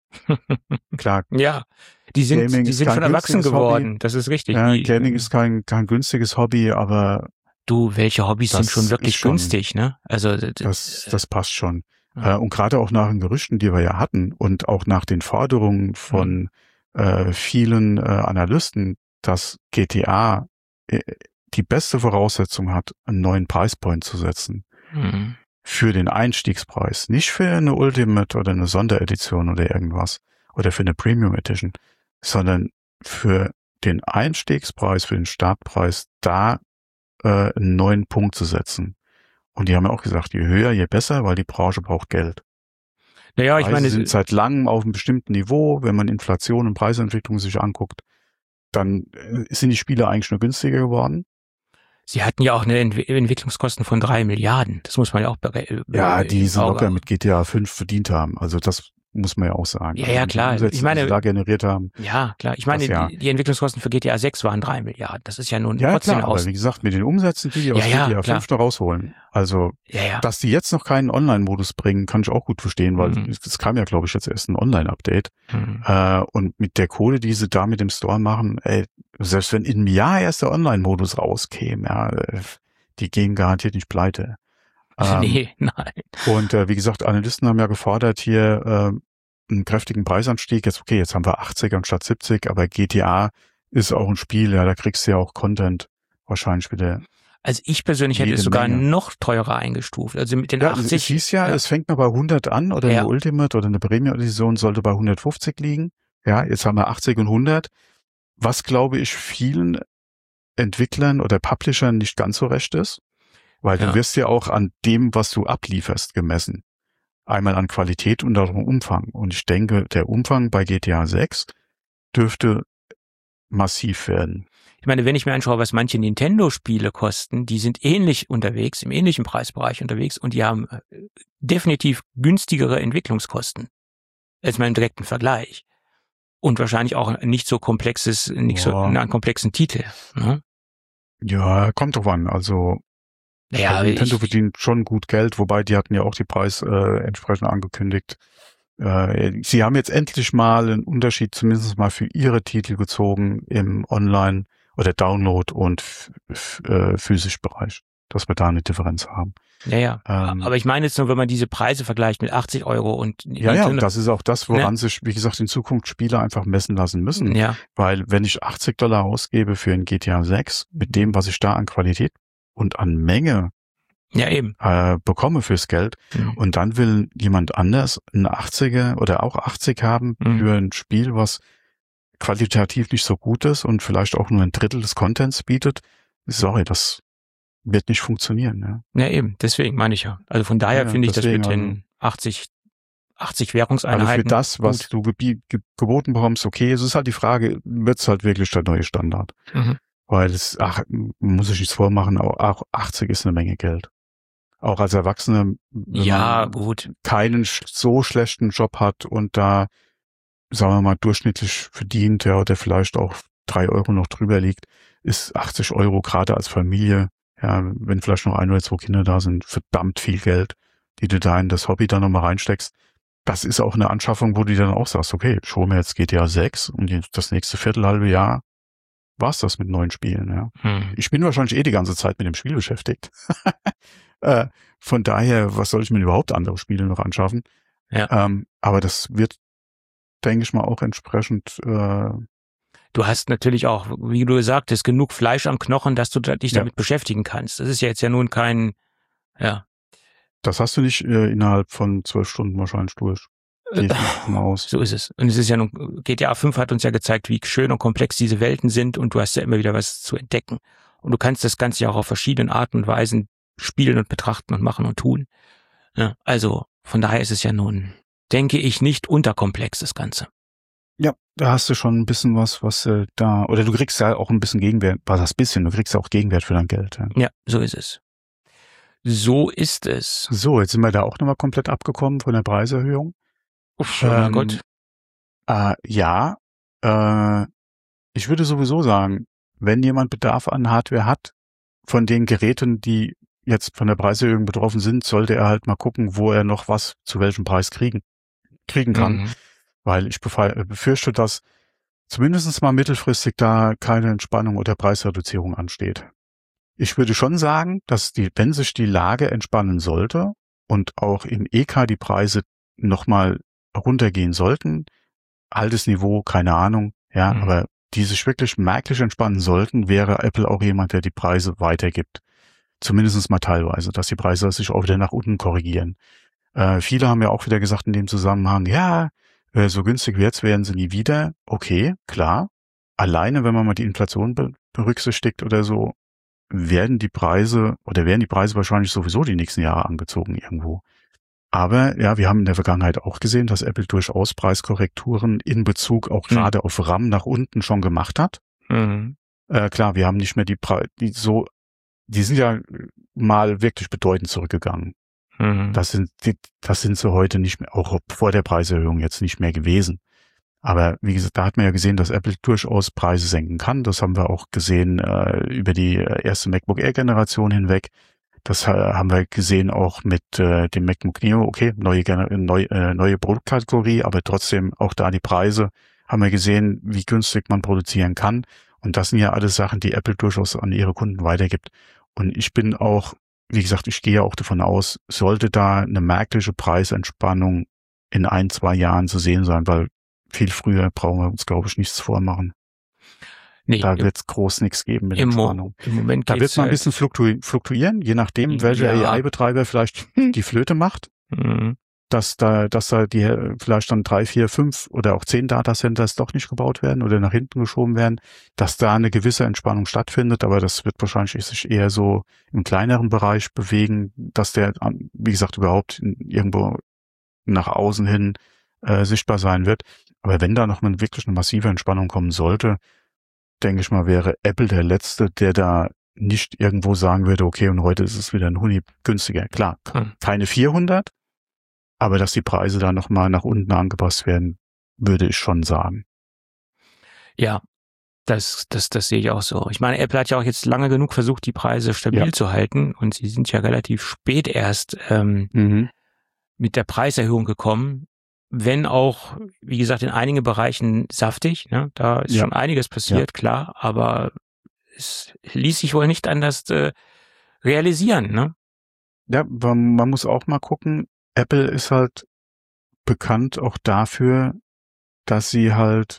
Klar. Ja, die sind, Gaming die sind schon erwachsen geworden. Hobby. Das ist richtig. Ja, die, Gaming ist kein, kein günstiges Hobby, aber du, welche Hobbys sind schon wirklich schon, günstig, ne? Also das, das passt schon. Ja. Und gerade auch nach den Gerüchten, die wir ja hatten und auch nach den Forderungen von mhm. äh, vielen äh, Analysten, dass G T A äh, die beste Voraussetzung hat, einen neuen Preispoint zu setzen. Mhm. Für den Einstiegspreis, nicht für eine Ultimate oder eine Sonderedition oder irgendwas oder für eine Premium Edition, sondern für den Einstiegspreis, für den Startpreis, da äh, einen neuen Punkt zu setzen. Und die haben ja auch gesagt, je höher, je besser, weil die Branche braucht Geld. Naja, ich Preise meine, sind seit langem auf einem bestimmten Niveau. Wenn man Inflation und Preisentwicklung sich anguckt, dann sind die Spiele eigentlich nur günstiger geworden. Sie hatten ja auch eine Ent- Entwicklungskosten von drei Milliarden. Das muss man ja auch berechnen. Ja, die sie locker mit G T A fünf verdient haben. Also das muss man ja auch sagen. Ja, ja, klar. Umsätze, ich meine, die sie da generiert haben. Ja, klar. Ich meine, ja. die, die Entwicklungskosten für G T A sechs waren drei Milliarden. Das ist ja nun ja, trotzdem klar, aus. Aber wie gesagt, mit den Umsätzen, die die aus ja, ja, G T A fünf noch rausholen. Also, ja, ja. dass die jetzt noch keinen Online-Modus bringen, kann ich auch gut verstehen, weil mhm. es kam ja, glaube ich, jetzt erst ein Online-Update. Mhm. Äh, und mit der Kohle, die sie da mit dem Store machen, ey, selbst wenn in einem Jahr erst der Online-Modus rauskäme, ja, die gehen garantiert nicht pleite. Ähm, nee, nein. Und äh, wie gesagt, Analysten haben ja gefordert hier äh, einen kräftigen Preisanstieg. Jetzt okay, jetzt haben wir achtzig anstatt siebzig, aber G T A ist auch ein Spiel, ja, da kriegst du ja auch Content wahrscheinlich wieder. Also ich persönlich hätte es sogar Menge. noch teurer eingestuft. Also mit den ja, achtzig. Es hieß ja, ja, es fängt mal bei hundert an oder ja. eine Ultimate oder eine Premium-Edition sollte bei hundertfünfzig liegen. Ja, jetzt haben wir achtzig und hundert. Was, glaube ich, vielen Entwicklern oder Publishern nicht ganz so recht ist, weil ja. du wirst ja auch an dem, was du ablieferst, gemessen. Einmal an Qualität und auch Umfang. Und ich denke, der Umfang bei G T A sechs dürfte massiv werden. Ich meine, wenn ich mir anschaue, was manche Nintendo-Spiele kosten, die sind ähnlich unterwegs, im ähnlichen Preisbereich unterwegs und die haben definitiv günstigere Entwicklungskosten als mal im direkten Vergleich. Und wahrscheinlich auch nicht so komplexes, nicht ja. so einen komplexen Titel. Ne? Ja, kommt drauf an. Also ja, also Nintendo ich, verdient schon gut Geld, wobei die hatten ja auch die Preis äh, entsprechend angekündigt. Äh, sie haben jetzt endlich mal einen Unterschied zumindest mal für ihre Titel gezogen im Online- oder Download- und f- f- äh, physisch Bereich, dass wir da eine Differenz haben. Ja, ja. Ähm, aber ich meine jetzt nur, wenn man diese Preise vergleicht mit achtzig Euro und... Ja, ja, und das ist auch das, woran ne? sich, wie gesagt, in Zukunft Spieler einfach messen lassen müssen. Ja. Weil wenn ich achtzig Dollar ausgebe für ein G T A sechs, mit dem, was ich da an Qualität und an Menge ja, eben. Äh, bekomme fürs Geld, mhm. und dann will jemand anders einen achtziger oder auch achtzig haben mhm. für ein Spiel, was qualitativ nicht so gut ist und vielleicht auch nur ein Drittel des Contents bietet, sorry, das wird nicht funktionieren. Ja, ja eben, deswegen meine ich ja. Also von daher ja, finde ich, dass mit den achtzig, achtzig Währungseinheiten... Also für das, was gut. du ge- ge- geboten bekommst, okay, es ist halt die Frage, wird es halt wirklich der neue Standard? Mhm. Weil es, ach, muss ich nichts vormachen, auch achtzig ist eine Menge Geld. Auch als Erwachsene, wenn ja, man gut. keinen so schlechten Job hat und da, sagen wir mal, durchschnittlich verdient, ja, oder vielleicht auch drei Euro noch drüber liegt, ist achtzig Euro gerade als Familie, ja, wenn vielleicht noch ein oder zwei Kinder da sind, verdammt viel Geld, die du da in das Hobby dann nochmal reinsteckst. Das ist auch eine Anschaffung, wo du dann auch sagst, okay, ich hole mir jetzt G T A sechs und das nächste Viertelhalbe Jahr war's das mit neuen Spielen, ja. Hm. Ich bin wahrscheinlich eh die ganze Zeit mit dem Spiel beschäftigt. äh, von daher, was soll ich mir überhaupt andere Spiele noch anschaffen? Ja. Ähm, aber das wird, denke ich mal, auch entsprechend... Äh, Du hast natürlich auch, wie du sagtest, genug Fleisch am Knochen, dass du dich damit ja. beschäftigen kannst. Das ist ja jetzt ja nun kein, ja. Das hast du nicht äh, innerhalb von zwölf Stunden wahrscheinlich durch. Gehe ich davon aus. So ist es. Und es ist ja nun, G T A fünf hat uns ja gezeigt, wie schön und komplex diese Welten sind und du hast ja immer wieder was zu entdecken. Und du kannst das Ganze ja auch auf verschiedenen Arten und Weisen spielen und betrachten und machen und tun. Ja, also von daher ist es ja nun denke ich, nicht unterkomplex, das Ganze. Ja, da hast du schon ein bisschen was, was äh, da, oder du kriegst ja auch ein bisschen Gegenwert, was das bisschen, du kriegst ja auch Gegenwert für dein Geld. Ja, ja so ist es. So ist es. So, jetzt sind wir da auch nochmal komplett abgekommen von der Preiserhöhung. Uff, oh mein ähm, Gott. Äh, ja, äh, ich würde sowieso sagen, wenn jemand Bedarf an Hardware hat, von den Geräten, die jetzt von der Preiserhöhung betroffen sind, sollte er halt mal gucken, wo er noch was zu welchem Preis kriegen, kriegen kann. Mhm. Weil ich befürchte, dass zumindest mal mittelfristig da keine Entspannung oder Preisreduzierung ansteht. Ich würde schon sagen, dass die, wenn sich die Lage entspannen sollte und auch im E K die Preise nochmal runtergehen sollten, altes Niveau, keine Ahnung, ja, mhm. aber die sich wirklich merklich entspannen sollten, wäre Apple auch jemand, der die Preise weitergibt. Zumindest mal teilweise, dass die Preise sich auch wieder nach unten korrigieren. Äh, viele haben ja auch wieder gesagt in dem Zusammenhang, ja, äh, so günstig wie jetzt werden sie nie wieder. Okay, klar. Alleine, wenn man mal die Inflation be- berücksichtigt oder so, werden die Preise oder werden die Preise wahrscheinlich sowieso die nächsten Jahre angezogen irgendwo. Aber ja, wir haben in der Vergangenheit auch gesehen, dass Apple durchaus Preiskorrekturen in Bezug auch mhm. gerade auf RAM nach unten schon gemacht hat. Mhm. Äh, klar, wir haben nicht mehr die Preise, die so, die sind ja mal wirklich bedeutend zurückgegangen. Mhm. Das sind, die, das sind sie heute nicht mehr, auch vor der Preiserhöhung jetzt nicht mehr gewesen. Aber wie gesagt, da hat man ja gesehen, dass Apple durchaus Preise senken kann. Das haben wir auch gesehen äh, über die erste MacBook Air Generation hinweg. Das äh, haben wir gesehen auch mit äh, dem MacBook Neo. Okay, neue, neu, äh, neue Produktkategorie, aber trotzdem auch da die Preise haben wir gesehen, wie günstig man produzieren kann. Und das sind ja alles Sachen, die Apple durchaus an ihre Kunden weitergibt. Und ich bin auch, wie gesagt, ich gehe auch davon aus, sollte da eine merkliche Preisentspannung in ein, zwei Jahren zu sehen sein, weil viel früher brauchen wir uns, glaube ich, nichts vormachen. Nee, da wird es groß nichts geben mit Entspannung. Im Moment da wird man halt ein bisschen fluktu- fluktuieren, je nachdem, welcher ja. A I-Betreiber vielleicht die Flöte macht. Mhm. Dass da, dass da die vielleicht dann drei, vier, fünf oder auch zehn Datacenters doch nicht gebaut werden oder nach hinten geschoben werden, dass da eine gewisse Entspannung stattfindet, aber das wird wahrscheinlich sich eher so im kleineren Bereich bewegen, dass der, wie gesagt, überhaupt irgendwo nach außen hin äh, sichtbar sein wird. Aber wenn da noch mal wirklich eine massive Entspannung kommen sollte, denke ich mal, wäre Apple der Letzte, der da nicht irgendwo sagen würde, okay, und heute ist es wieder ein Huni günstiger. Klar, hm. keine vierhundert, aber dass die Preise da noch mal nach unten angepasst werden, würde ich schon sagen. Ja, das, das, das sehe ich auch so. Ich meine, Apple hat ja auch jetzt lange genug versucht, die Preise stabil ja. zu halten, und sie sind ja relativ spät erst ähm, mhm. mit der Preiserhöhung gekommen. Wenn auch, wie gesagt, in einigen Bereichen saftig, ne? Da ist ja. schon einiges passiert, ja. klar, aber es ließ sich wohl nicht anders äh, realisieren, ne? Ja, man, man muss auch mal gucken, Apple ist halt bekannt auch dafür, dass sie halt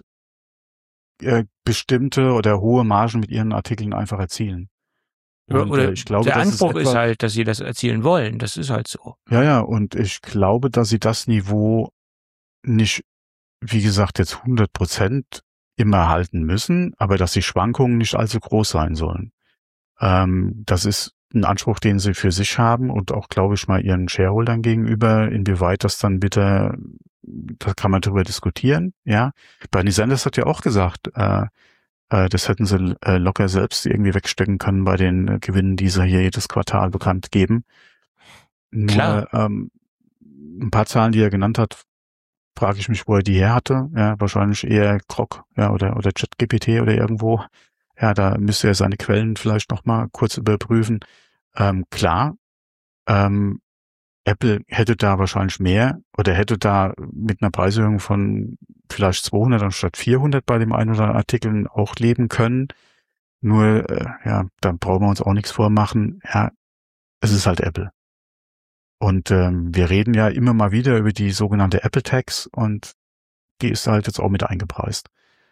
äh, bestimmte oder hohe Margen mit ihren Artikeln einfach erzielen. Und, oder ich glaube, der Anspruch ist, ist halt, dass sie das erzielen wollen, das ist halt so. Ja, ja, und ich glaube, dass sie das Niveau nicht, wie gesagt, jetzt hundert Prozent immer halten müssen, aber dass die Schwankungen nicht allzu groß sein sollen. Ähm, das ist ein Anspruch, den sie für sich haben und auch, glaube ich, mal ihren Shareholdern gegenüber. Inwieweit das dann bitte, da kann man darüber diskutieren, ja. Bernie Sanders hat ja auch gesagt, äh, äh, das hätten sie äh, locker selbst irgendwie wegstecken können bei den äh, Gewinnen, die sie hier jedes Quartal bekannt geben. Nur, Klar. Ähm, ein paar Zahlen, die er genannt hat, frage ich mich, wo er die her hatte. Ja, wahrscheinlich eher Grok, ja, oder, oder ChatGPT oder irgendwo. Ja, da müsste er seine Quellen vielleicht nochmal kurz überprüfen. Ähm, klar, ähm, Apple hätte da wahrscheinlich mehr oder hätte da mit einer Preiserhöhung von vielleicht zweihundert anstatt vierhundert bei dem einen oder anderen Artikel auch leben können. Nur, äh, ja, dann brauchen wir uns auch nichts vormachen. Ja, es ist halt Apple. Und ähm, wir reden ja immer mal wieder über die sogenannte Apple Tax und die ist halt jetzt auch mit eingepreist.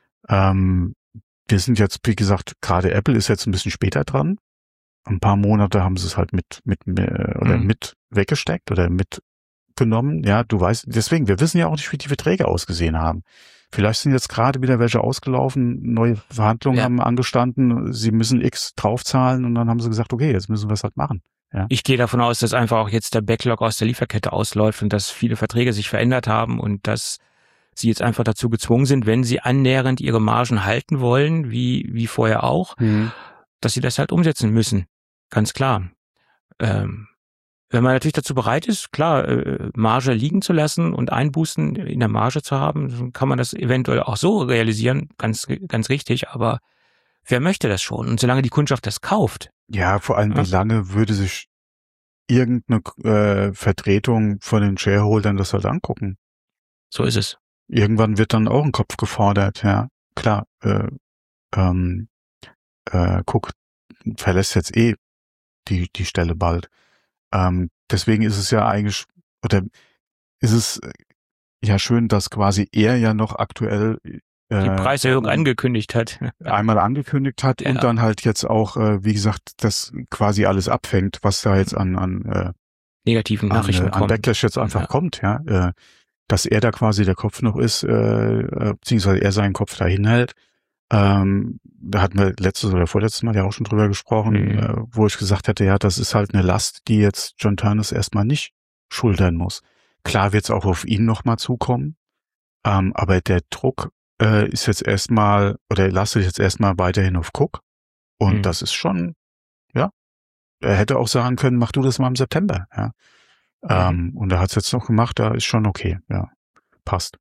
Ähm, wir sind jetzt, wie gesagt, gerade Apple ist jetzt ein bisschen später dran. Ein paar Monate haben sie es halt mit mit oder mhm. mit weggesteckt oder mitgenommen. Ja, du weißt, deswegen, wir wissen ja auch nicht, wie die Verträge ausgesehen haben. Vielleicht sind jetzt gerade wieder welche ausgelaufen, neue Verhandlungen ja. haben angestanden, sie müssen X draufzahlen und dann haben sie gesagt, okay, jetzt müssen wir es halt machen. Ja. Ich gehe davon aus, dass einfach auch jetzt der Backlog aus der Lieferkette ausläuft und dass viele Verträge sich verändert haben und dass sie jetzt einfach dazu gezwungen sind, wenn sie annähernd ihre Margen halten wollen, wie wie vorher auch, mhm. dass sie das halt umsetzen müssen. Ganz klar. Ähm, wenn man natürlich dazu bereit ist, klar, äh, Marge liegen zu lassen und Einbußen in der Marge zu haben, dann kann man das eventuell auch so realisieren, ganz ganz richtig, aber wer möchte das schon? Und solange die Kundschaft das kauft. Ja, vor allem, ja. Wie lange würde sich irgendeine äh, Vertretung von den Shareholdern das halt angucken? So ist es. Irgendwann wird dann auch ein Kopf gefordert, ja. Klar, äh, ähm, äh, guck, verlässt jetzt eh die die Stelle bald. Ähm, deswegen ist es ja eigentlich, oder ist es ja schön, dass quasi er ja noch aktuell äh, die Preiserhöhung angekündigt hat. Einmal angekündigt hat ja. Und dann halt jetzt auch, äh, wie gesagt, das quasi alles abfängt, was da jetzt an an äh, negativen Nachrichten an, an Backlash jetzt einfach ja. kommt, ja. Äh, dass er da quasi der Kopf noch ist, äh, beziehungsweise er seinen Kopf dahin hält. Ähm, da hatten wir letztes oder vorletztes Mal ja auch schon drüber gesprochen, mhm. äh, wo ich gesagt hätte, ja, das ist halt eine Last, die jetzt John Ternus erstmal nicht schultern muss. Klar wird es auch auf ihn nochmal zukommen, ähm, aber der Druck äh, ist jetzt erstmal, oder lastet jetzt erstmal weiterhin auf Cook. Und mhm. das ist schon, ja, er hätte auch sagen können, mach du das mal im September, ja. Mhm. Ähm, und er hat es jetzt noch gemacht, da ist schon okay, ja, passt.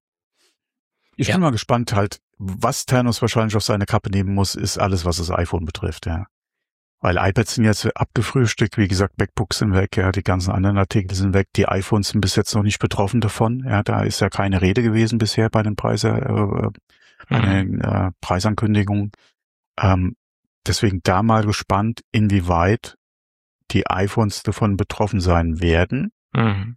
Ich ja. bin mal gespannt halt, was Ternus wahrscheinlich auf seine Kappe nehmen muss, ist alles, was das iPhone betrifft, ja. Weil iPads sind jetzt abgefrühstückt, wie gesagt, MacBooks sind weg, ja, die ganzen anderen Artikel sind weg, die iPhones sind bis jetzt noch nicht betroffen davon, ja, da ist ja keine Rede gewesen bisher bei den Preise, äh, bei den äh, Preisankündigungen. Ähm, deswegen da mal gespannt, inwieweit die iPhones davon betroffen sein werden. Mhm.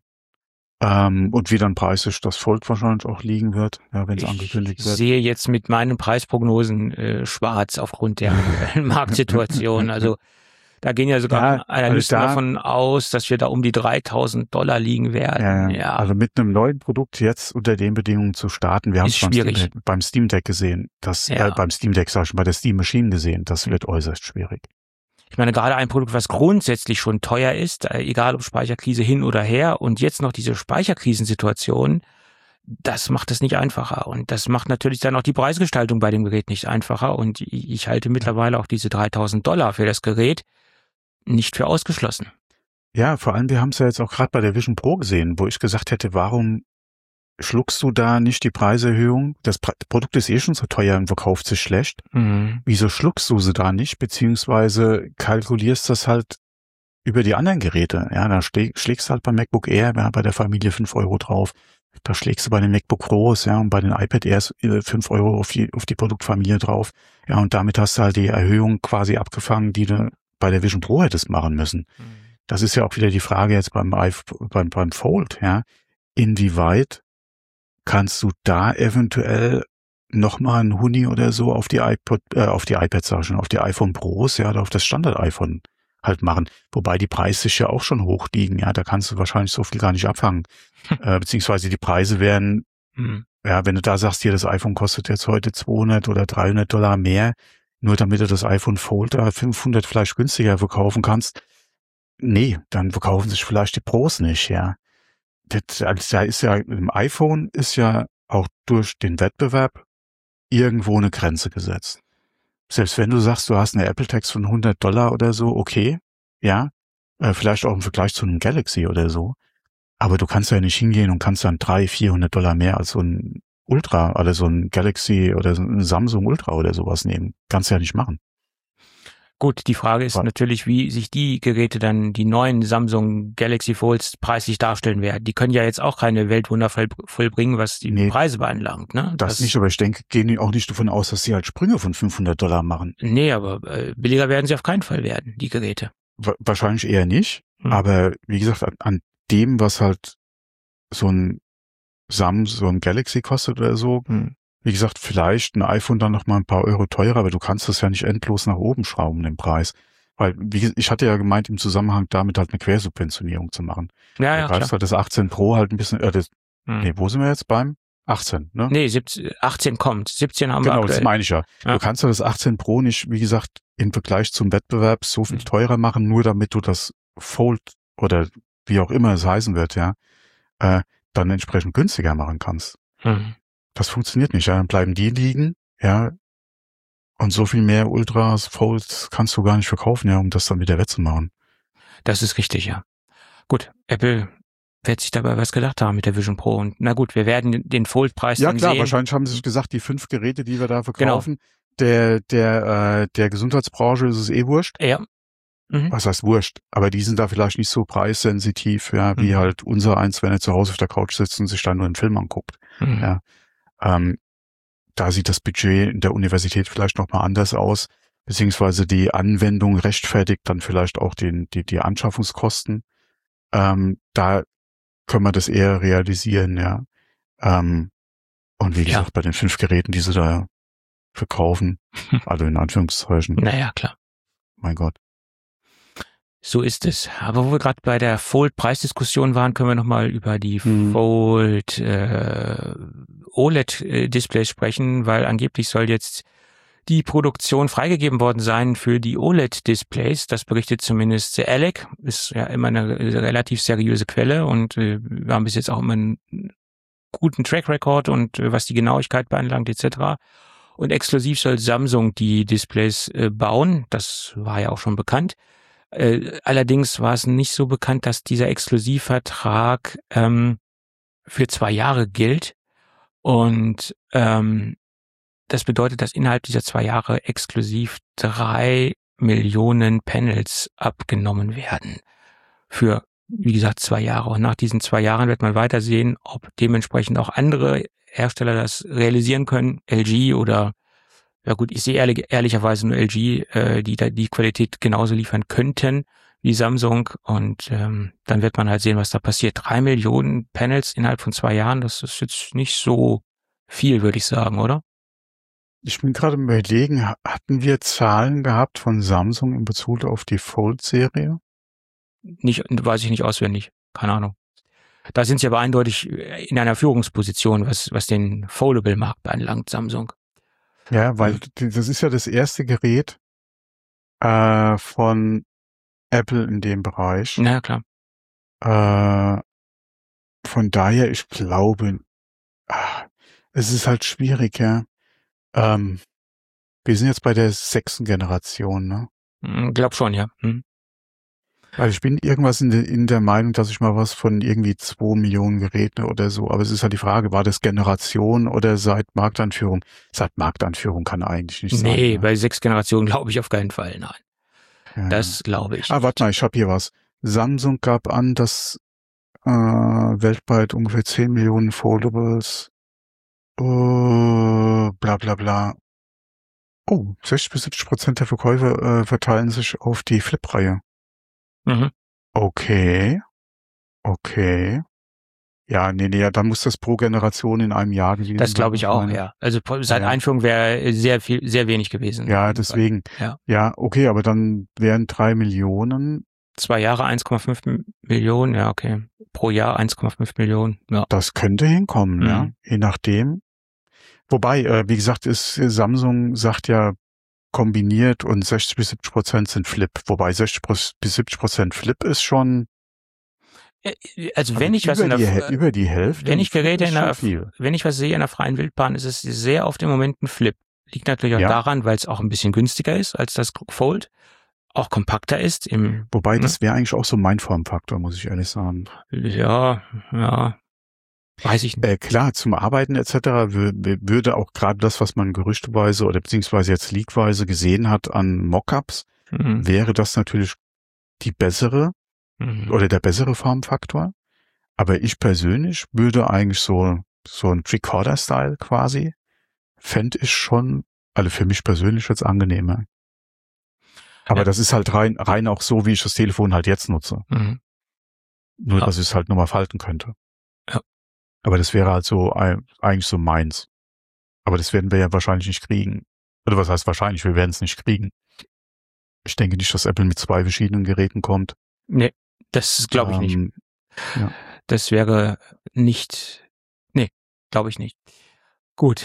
Ähm, und wie dann preislich das Fold wahrscheinlich auch liegen wird, ja, wenn es angekündigt wird. Ich sehe jetzt mit meinen Preisprognosen äh, schwarz aufgrund der Marktsituation. Also da gehen ja sogar ja, Analysten also da, davon aus, dass wir da um die dreitausend Dollar liegen werden. Ja, ja. Also mit einem neuen Produkt jetzt unter den Bedingungen zu starten, wir haben es beim Steam Deck, beim Steam Deck gesehen, das ja. äh, beim Steam Deck, sag ich mal, bei der Steam Machine gesehen, das wird äußerst schwierig. Ich meine, gerade ein Produkt, was grundsätzlich schon teuer ist, egal ob Speicherkrise hin oder her, und jetzt noch diese Speicherkrisensituation, das macht es nicht einfacher. Und das macht natürlich dann auch die Preisgestaltung bei dem Gerät nicht einfacher. Und ich halte mittlerweile auch diese dreitausend Dollar für das Gerät nicht für ausgeschlossen. Ja, vor allem, wir haben es ja jetzt auch gerade bei der Vision Pro gesehen, wo ich gesagt hätte, warum schluckst du da nicht die Preiserhöhung? Das Produkt ist eh schon so teuer und verkauft sich schlecht. Mhm. Wieso schluckst du sie da nicht? Beziehungsweise kalkulierst das halt über die anderen Geräte. Ja, da schlägst du halt beim MacBook Air, ja, bei der Familie fünf Euro drauf. Da schlägst du bei den MacBook Pros, ja, und bei den iPad Airs fünf Euro auf die, auf die Produktfamilie drauf. Ja, und damit hast du halt die Erhöhung quasi abgefangen, die du bei der Vision Pro hättest machen müssen. Mhm. Das ist ja auch wieder die Frage jetzt beim, beim, beim Fold, ja. Inwieweit kannst du da eventuell nochmal ein Huni oder so auf die iPod, äh, auf die iPads, sag ich schon, auf die iPhone Pros, ja, oder auf das Standard-iPhone halt machen. Wobei die Preise sich ja auch schon hoch liegen, ja, da kannst du wahrscheinlich so viel gar nicht abfangen. äh, beziehungsweise die Preise werden, mhm. ja, wenn du da sagst, hier, das iPhone kostet jetzt heute zweihundert oder dreihundert Dollar mehr, nur damit du das iPhone Fold da fünfhundert vielleicht günstiger verkaufen kannst. Nee, dann verkaufen sich vielleicht die Pros nicht, ja. Das, da ist ja, im iPhone ist ja auch durch den Wettbewerb irgendwo eine Grenze gesetzt. Selbst wenn du sagst, du hast eine Apple Tax von hundert Dollar oder so, okay, ja, äh, vielleicht auch im Vergleich zu einem Galaxy oder so, aber du kannst ja nicht hingehen und kannst dann dreihundert, vierhundert Dollar mehr als so ein Ultra oder so ein Galaxy oder so ein Samsung Ultra oder sowas nehmen. Kannst du ja nicht machen. Gut, die Frage ist natürlich, wie sich die Geräte dann, die neuen Samsung Galaxy Folds preislich darstellen werden. Die können ja jetzt auch keine Weltwunder vollbringen, was die nee, Preise beanlangt. Ne? Das, das nicht, aber ich denke, gehen die auch nicht davon aus, dass sie halt Sprünge von fünfhundert Dollar machen. Nee, aber äh, billiger werden sie auf keinen Fall werden, die Geräte. Wahrscheinlich eher nicht, hm. aber wie gesagt, an, an dem, was halt so ein Samsung, so ein Galaxy kostet oder so, hm. wie gesagt, vielleicht ein iPhone dann noch mal ein paar Euro teurer, aber du kannst das ja nicht endlos nach oben schrauben, den Preis. Weil, wie ich hatte ja gemeint, im Zusammenhang damit halt eine Quersubventionierung zu machen. Ja, ja, du klar. halt das achtzehn Pro halt ein bisschen, äh, das, hm. nee, wo sind wir jetzt beim? achtzehn, ne? Nee, siebzehn, achtzehn kommt. siebzehn haben genau, wir aktuell. Genau, das meine ich ja. ja. Du kannst ja das achtzehn Pro nicht, wie gesagt, im Vergleich zum Wettbewerb so viel hm. teurer machen, nur damit du das Fold oder wie auch immer es heißen wird, ja, äh, dann entsprechend günstiger machen kannst. Mhm. Das funktioniert nicht, ja, dann bleiben die liegen, ja, und so viel mehr Ultras, Folds kannst du gar nicht verkaufen, ja, um das dann wieder wettzumachen. Das ist richtig, ja. Gut, Apple wird sich dabei was gedacht haben mit der Vision Pro. Und na gut, wir werden den Fold-Preis Ja dann klar, sehen. wahrscheinlich haben sie sich gesagt, die fünf Geräte, die wir da verkaufen, genau. der der äh, der Gesundheitsbranche ist es eh wurscht. Ja. Mhm. Was heißt wurscht? Aber die sind da vielleicht nicht so preissensitiv, ja, wie mhm. halt unser eins, wenn er zu Hause auf der Couch sitzt und sich dann nur einen Film anguckt. Mhm. Ja. Ähm, da sieht das Budget in der Universität vielleicht nochmal anders aus, beziehungsweise die Anwendung rechtfertigt dann vielleicht auch den die die Anschaffungskosten. Ähm, da können wir das eher realisieren, ja. Ähm, und wie gesagt, ja. bei den fünf Geräten, die sie da verkaufen, also in Anführungszeichen. Naja, klar. Mein Gott. So ist es. Aber wo wir gerade bei der Fold-Preisdiskussion waren, können wir nochmal über die hm. Fold äh, O L E D-Displays sprechen, weil angeblich soll jetzt die Produktion freigegeben worden sein für die O L E D-Displays. Das berichtet zumindest The A L E C. Ist ja immer eine relativ seriöse Quelle und äh, wir haben bis jetzt auch immer einen guten Track Record und äh, was die Genauigkeit beanlangt et cetera. Und exklusiv soll Samsung die Displays äh, bauen. Das war ja auch schon bekannt. Äh, allerdings war es nicht so bekannt, dass dieser Exklusivvertrag ähm, für zwei Jahre gilt. Und ähm, das bedeutet, dass innerhalb dieser zwei Jahre exklusiv drei Millionen Panels abgenommen werden. Für, wie gesagt, zwei Jahre. Und nach diesen zwei Jahren wird man weiter sehen, ob dementsprechend auch andere Hersteller das realisieren können. L G oder, ja gut, ich sehe ehrlich, ehrlicherweise nur L G, äh, die da die Qualität genauso liefern könnten wie Samsung. Und ähm, dann wird man halt sehen, was da passiert. Drei Millionen Panels innerhalb von zwei Jahren, das ist jetzt nicht so viel, würde ich sagen, oder? Ich bin gerade im Überlegen, hatten wir Zahlen gehabt von Samsung in Bezug auf die Fold-Serie? Nicht, weiß ich nicht auswendig. Keine Ahnung. Da sind sie aber eindeutig in einer Führungsposition, was, was den Foldable-Markt anlangt, Samsung. Ja, weil das ist ja das erste Gerät äh, von Apple in dem Bereich. Na klar. Äh, von daher, ich glaube, ach, es ist halt schwierig, ja. Ähm, wir sind jetzt bei der sechsten Generation, ne? Glaub schon, ja. Hm. Weil ich bin irgendwas in, de, in der Meinung, dass ich mal was von irgendwie zwei Millionen Geräten oder so, aber es ist halt die Frage, war das Generation oder seit Marktanführung? Seit Marktanführung kann eigentlich nicht sein. Nee, ne? bei sechs Generationen glaube ich auf keinen Fall, nein. Ja. Das glaube ich. Ah, warte mal, ich habe hier was. Samsung gab an, dass äh, weltweit ungefähr zehn Millionen Foldables uh, bla bla bla. Oh, sechzig bis siebzig Prozent der Verkäufe äh, verteilen sich auf die Flip-Reihe. Mhm. Okay. Okay. Ja, nee, nee, ja, dann muss das pro Generation in einem Jahr gewesen sein. Das glaube ich auch, ja. Also seit ja. Einführung wäre sehr viel, sehr wenig gewesen. Ja, deswegen. Ja. ja, okay, aber dann wären drei Millionen. Zwei Jahre eins Komma fünf Millionen, ja, okay. Pro Jahr eins Komma fünf Millionen, ja. Das könnte hinkommen, Mhm. ja, je nachdem. Wobei, äh, wie gesagt, ist Samsung sagt ja kombiniert und sechzig bis siebzig Prozent sind Flip. Wobei sechzig bis siebzig Prozent Flip ist schon. Also wenn ich was in über der die, über die Hälfte. wenn ich Geräte in der viel. wenn ich was sehe in der freien Wildbahn, ist es sehr oft im Moment ein Flip. Liegt natürlich auch Ja. daran, weil es auch ein bisschen günstiger ist als das Fold, auch kompakter ist. Im Wobei, ne? das wäre eigentlich auch so mein Formfaktor, muss ich ehrlich sagen. Ja, ja. Weiß ich nicht. Äh, klar, zum Arbeiten et cetera würde auch gerade das, was man gerüchteweise oder beziehungsweise jetzt leakweise gesehen hat an Mockups, Mhm. wäre das natürlich die bessere Mhm. oder der bessere Formfaktor. Aber ich persönlich würde eigentlich so so ein Tricorder-Style quasi, fände ich schon, also für mich persönlich jetzt angenehmer. Aber Ja. das ist halt rein rein auch so, wie ich das Telefon halt jetzt nutze. Mhm. Nur, Ja. dass ich es halt nochmal falten könnte. Ja. Aber das wäre halt so ein- eigentlich so meins. Aber das werden wir ja wahrscheinlich nicht kriegen. Oder was heißt wahrscheinlich? Wir werden es nicht kriegen. Ich denke nicht, dass Apple mit zwei verschiedenen Geräten kommt. Nee, das glaube ich nicht. Ähm, ja. Das wäre nicht, nee, glaube ich nicht. Gut.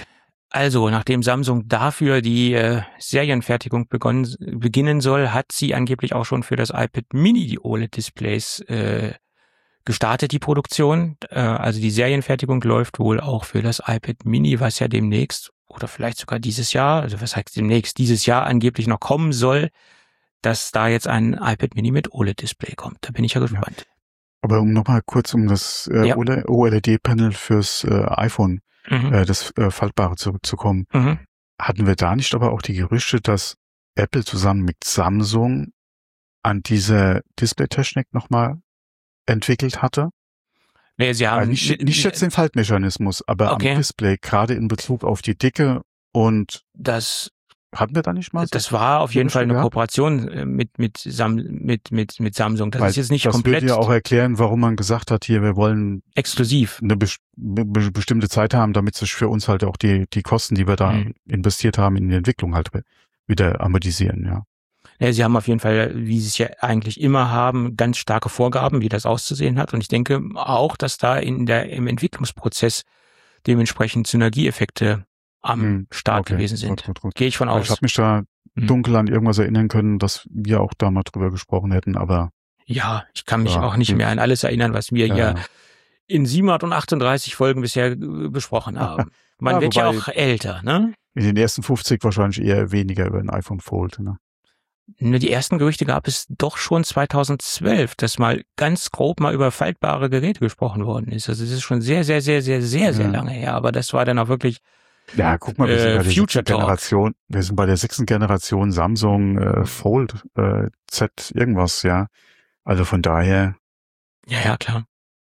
Also, nachdem Samsung dafür die äh, Serienfertigung begonnen, beginnen soll, hat sie angeblich auch schon für das iPad Mini die O L E D-Displays äh, gestartet, die Produktion. Äh, also die Serienfertigung läuft wohl auch für das iPad Mini, was ja demnächst oder vielleicht sogar dieses Jahr, also was heißt demnächst, dieses Jahr angeblich noch kommen soll, dass da jetzt ein iPad Mini mit O L E D-Display kommt. Da bin ich ja gespannt. Ja. Aber um nochmal kurz um das äh, ja. O L E D-Panel fürs äh, iPhone, mhm. äh, das äh, Faltbare zurückzukommen, mhm. hatten wir da nicht aber auch die Gerüchte, dass Apple zusammen mit Samsung an diese Display-Technik nochmal entwickelt hatte? Nee, sie haben also nicht, nicht jetzt den Faltmechanismus, aber okay. am Display, gerade in Bezug auf die Dicke und das hatten wir da nicht mal? Das war auf jeden Fall eine Kooperation mit mit Sam, mit mit mit Samsung. Das Weil ist jetzt nicht das komplett. Das würde ja auch erklären, warum man gesagt hat, hier wir wollen exklusiv eine be- be- bestimmte Zeit haben, damit sich für uns halt auch die die Kosten, die wir da mhm. investiert haben in die Entwicklung halt wieder amortisieren, ja. Ja, sie haben auf jeden Fall, wie sie es ja eigentlich immer haben, ganz starke Vorgaben, wie das auszusehen hat. Und ich denke auch, dass da in der im Entwicklungsprozess dementsprechend Synergieeffekte am hm, Start okay, gewesen sind. Gut, gut, gut. Gehe ich von aus. Ich habe mich da hm. dunkel an irgendwas erinnern können, dass wir auch da mal drüber gesprochen hätten, aber ja, ich kann mich ja, auch nicht mehr an alles erinnern, was wir ja. hier in siebenhundertachtunddreißig Folgen bisher besprochen haben. Man ja, wird ja auch älter, ne? In den ersten fünfzig wahrscheinlich eher weniger über ein iPhone Fold, ne? Die ersten Gerüchte gab es doch schon zweitausendzwölf, dass mal ganz grob mal über faltbare Geräte gesprochen worden ist. Also das ist schon sehr, sehr, sehr, sehr, sehr, sehr ja. lange her. Aber das war dann auch wirklich ja, guck mal, wir sind, äh, bei der Future Generation, wir sind bei der sechsten Generation Samsung äh, Fold äh, Z irgendwas, ja. Also von daher. Ja, ja, klar.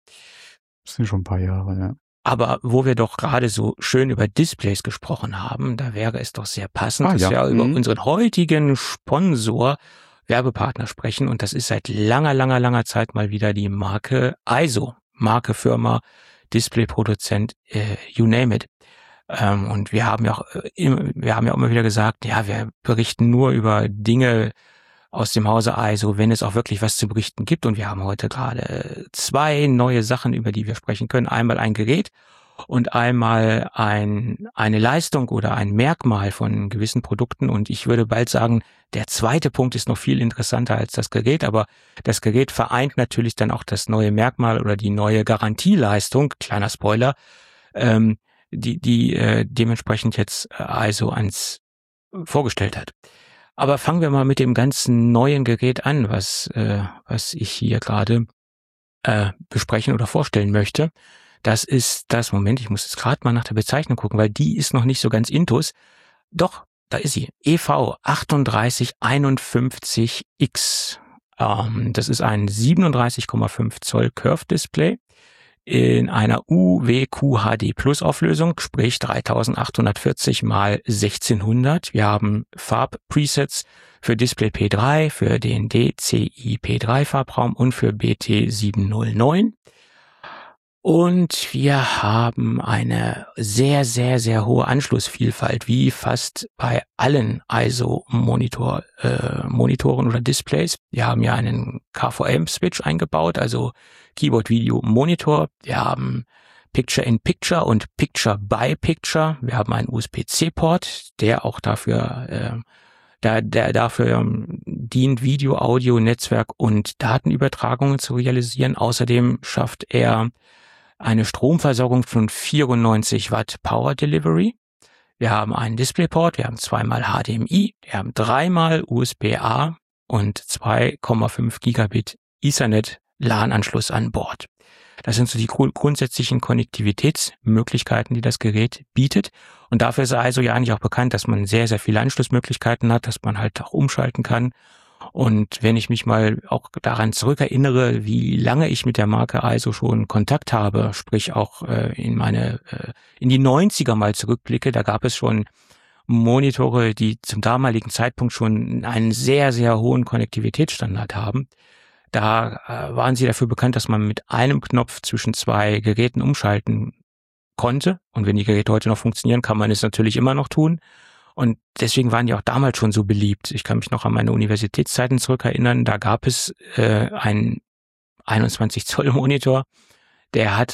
Das sind schon ein paar Jahre, ja. Aber wo wir doch gerade so schön über Displays gesprochen haben, da wäre es doch sehr passend, ah, dass ja. wir mhm. über unseren heutigen Sponsor, Werbepartner sprechen. Und das ist seit langer, langer, langer Zeit mal wieder die Marke I S O, Marke, Firma, Displayproduzent, äh, you name it. Ähm, und wir haben ja auch, äh, wir haben ja auch immer wieder gesagt, ja, wir berichten nur über Dinge aus dem Hause I S O, wenn es auch wirklich was zu berichten gibt. Und wir haben heute gerade zwei neue Sachen, über die wir sprechen können. Einmal ein Gerät und einmal ein, eine Leistung oder ein Merkmal von gewissen Produkten. Und ich würde bald sagen, der zweite Punkt ist noch viel interessanter als das Gerät. Aber das Gerät vereint natürlich dann auch das neue Merkmal oder die neue Garantieleistung, kleiner Spoiler, ähm, die, die äh, dementsprechend jetzt I S O ans vorgestellt hat. Aber fangen wir mal mit dem ganzen neuen Gerät an, was äh, was ich hier gerade äh, besprechen oder vorstellen möchte. Das ist das, Moment, ich muss jetzt gerade mal nach der Bezeichnung gucken, weil die ist noch nicht so ganz intus. Doch, da ist sie. E V achtunddreißig einundfünfzig X. Ähm, das ist ein siebenunddreißig Komma fünf Zoll Curved Display in einer U W Q H D Plus Auflösung, sprich dreitausendachthundertvierzig mal sechzehnhundert. Wir haben Farbpresets für Display P drei, für den D C I P drei Farbraum und für B T siebenhundertneun. Und wir haben eine sehr, sehr, sehr hohe Anschlussvielfalt, wie fast bei allen I S O-Monitor, äh, Monitoren oder Displays. Wir haben ja einen K V M-Switch eingebaut, also Keyboard-Video-Monitor. Wir haben Picture-in-Picture und Picture-by-Picture. Wir haben einen U S B C Port, der auch dafür, äh, der, der dafür ähm, dient, Video, Audio, Netzwerk und Datenübertragungen zu realisieren. Außerdem schafft er eine Stromversorgung von vierundneunzig Watt Power Delivery. Wir haben einen DisplayPort, wir haben zweimal H D M I, wir haben dreimal U S B A und zwei Komma fünf Gigabit Ethernet LAN-Anschluss an Bord. Das sind so die grundsätzlichen Konnektivitätsmöglichkeiten, die das Gerät bietet. Und dafür ist I S O ja eigentlich auch bekannt, dass man sehr, sehr viele Anschlussmöglichkeiten hat, dass man halt auch umschalten kann. Und wenn ich mich mal auch daran zurückerinnere, wie lange ich mit der Marke I S O schon Kontakt habe, sprich auch äh, in meine äh, in die neunziger mal zurückblicke, da gab es schon Monitore, die zum damaligen Zeitpunkt schon einen sehr, sehr hohen Konnektivitätsstandard haben. Da äh, waren sie dafür bekannt, dass man mit einem Knopf zwischen zwei Geräten umschalten konnte. Und wenn die Geräte heute noch funktionieren, kann man es natürlich immer noch tun. Und deswegen waren die auch damals schon so beliebt. Ich kann mich noch an meine Universitätszeiten zurückerinnern. Da gab es äh, einen einundzwanzig Zoll Monitor. Der hatte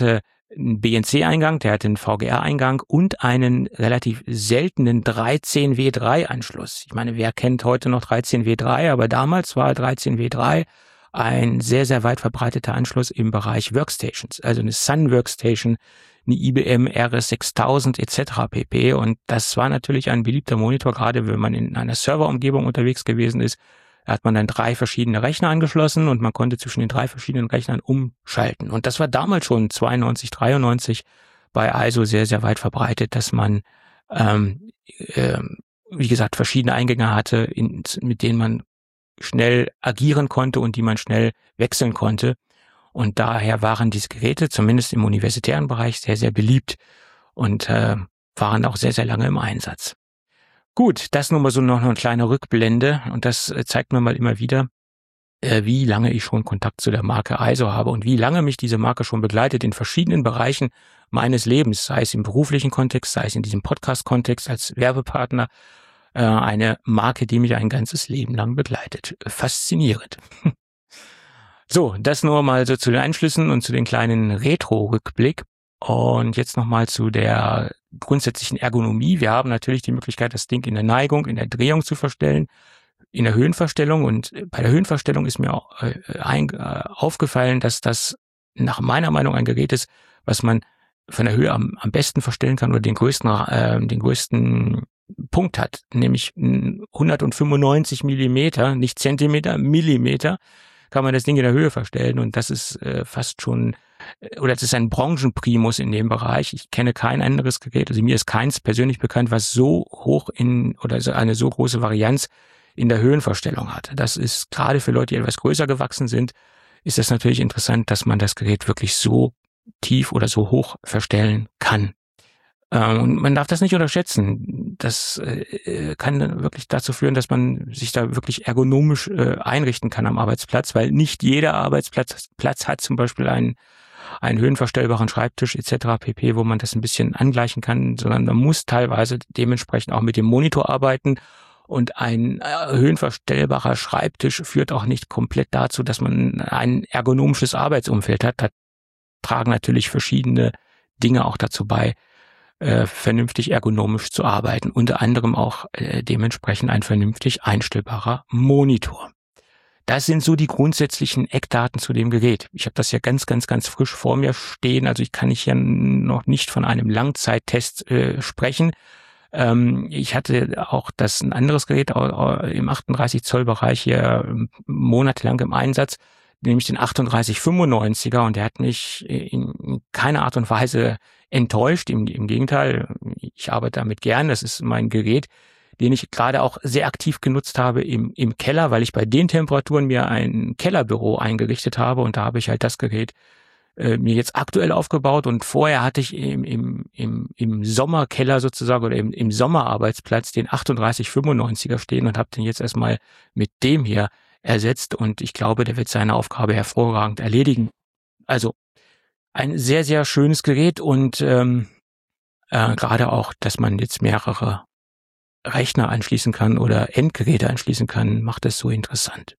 einen B N C-Eingang, der hatte einen V G A-Eingang und einen relativ seltenen dreizehn W drei Anschluss. Ich meine, wer kennt heute noch dreizehn W drei, aber damals war dreizehn W drei ein sehr, sehr weit verbreiteter Anschluss im Bereich Workstations, also eine Sun Workstation, eine I B M R S sechstausend et cetera pp. Und das war natürlich ein beliebter Monitor, gerade wenn man in einer Serverumgebung unterwegs gewesen ist. Da hat man dann drei verschiedene Rechner angeschlossen und man konnte zwischen den drei verschiedenen Rechnern umschalten. Und das war damals schon zweiundneunzig, dreiundneunzig bei I S O sehr, sehr weit verbreitet, dass man, ähm, äh, wie gesagt, verschiedene Eingänge hatte, in, mit denen man schnell agieren konnte und die man schnell wechseln konnte. Und daher waren diese Geräte, zumindest im universitären Bereich, sehr, sehr beliebt und äh, waren auch sehr, sehr lange im Einsatz. Gut, das nur mal so noch eine kleine Rückblende und das zeigt mir mal immer wieder, äh, wie lange ich schon Kontakt zu der Marke I S O habe und wie lange mich diese Marke schon begleitet in verschiedenen Bereichen meines Lebens, sei es im beruflichen Kontext, sei es in diesem Podcast-Kontext als Werbepartner. Eine Marke, die mich ein ganzes Leben lang begleitet. Faszinierend. So, das nur mal so zu den Einschlüssen und zu den kleinen Retro-Rückblick. Und jetzt nochmal zu der grundsätzlichen Ergonomie. Wir haben natürlich die Möglichkeit, das Ding in der Neigung, in der Drehung zu verstellen, in der Höhenverstellung. Und bei der Höhenverstellung ist mir auch äh, ein, äh, aufgefallen, dass das nach meiner Meinung ein Gerät ist, was man von der Höhe am, am besten verstellen kann oder den größten, äh, den größten Punkt hat, nämlich hundertfünfundneunzig Millimeter, nicht Zentimeter, Millimeter, kann man das Ding in der Höhe verstellen und das ist äh, fast schon, oder das ist ein Branchenprimus in dem Bereich. Ich kenne kein anderes Gerät, also mir ist keins persönlich bekannt, was so hoch in, oder so eine so große Varianz in der Höhenverstellung hat. Das ist gerade für Leute, die etwas größer gewachsen sind, ist das natürlich interessant, dass man das Gerät wirklich so tief oder so hoch verstellen kann. Und man darf das nicht unterschätzen. Das äh, kann wirklich dazu führen, dass man sich da wirklich ergonomisch äh, einrichten kann am Arbeitsplatz, weil nicht jeder Arbeitsplatz Platz hat zum Beispiel einen, einen höhenverstellbaren Schreibtisch et cetera pp., wo man das ein bisschen angleichen kann, sondern man muss teilweise dementsprechend auch mit dem Monitor arbeiten. Und ein äh, höhenverstellbarer Schreibtisch führt auch nicht komplett dazu, dass man ein ergonomisches Arbeitsumfeld hat. Da tragen natürlich verschiedene Dinge auch dazu bei, Äh, vernünftig ergonomisch zu arbeiten, unter anderem auch äh, dementsprechend ein vernünftig einstellbarer Monitor. Das sind so die grundsätzlichen Eckdaten zu dem Gerät. Ich habe das ja ganz, ganz, ganz frisch vor mir stehen, also ich kann hier noch nicht von einem Langzeittest äh, sprechen. Ähm, ich hatte auch das ein anderes Gerät im achtunddreißig Zoll Bereich hier monatelang im Einsatz, nämlich den achtunddreißig fünfundneunziger und der hat mich in keiner Art und Weise enttäuscht. Im, im Gegenteil, ich arbeite damit gern. Das ist mein Gerät, den ich gerade auch sehr aktiv genutzt habe im, im Keller, weil ich bei den Temperaturen mir ein Kellerbüro eingerichtet habe und da habe ich halt das Gerät äh, mir jetzt aktuell aufgebaut und vorher hatte ich im, im, im, im Sommerkeller sozusagen oder im, im Sommerarbeitsplatz den achtunddreißig fünfundneunziger stehen und habe den jetzt erstmal mit dem hier ersetzt und ich glaube, der wird seine Aufgabe hervorragend erledigen. Also ein sehr, sehr schönes Gerät und ähm, äh, gerade auch, dass man jetzt mehrere Rechner anschließen kann oder Endgeräte anschließen kann, macht es so interessant.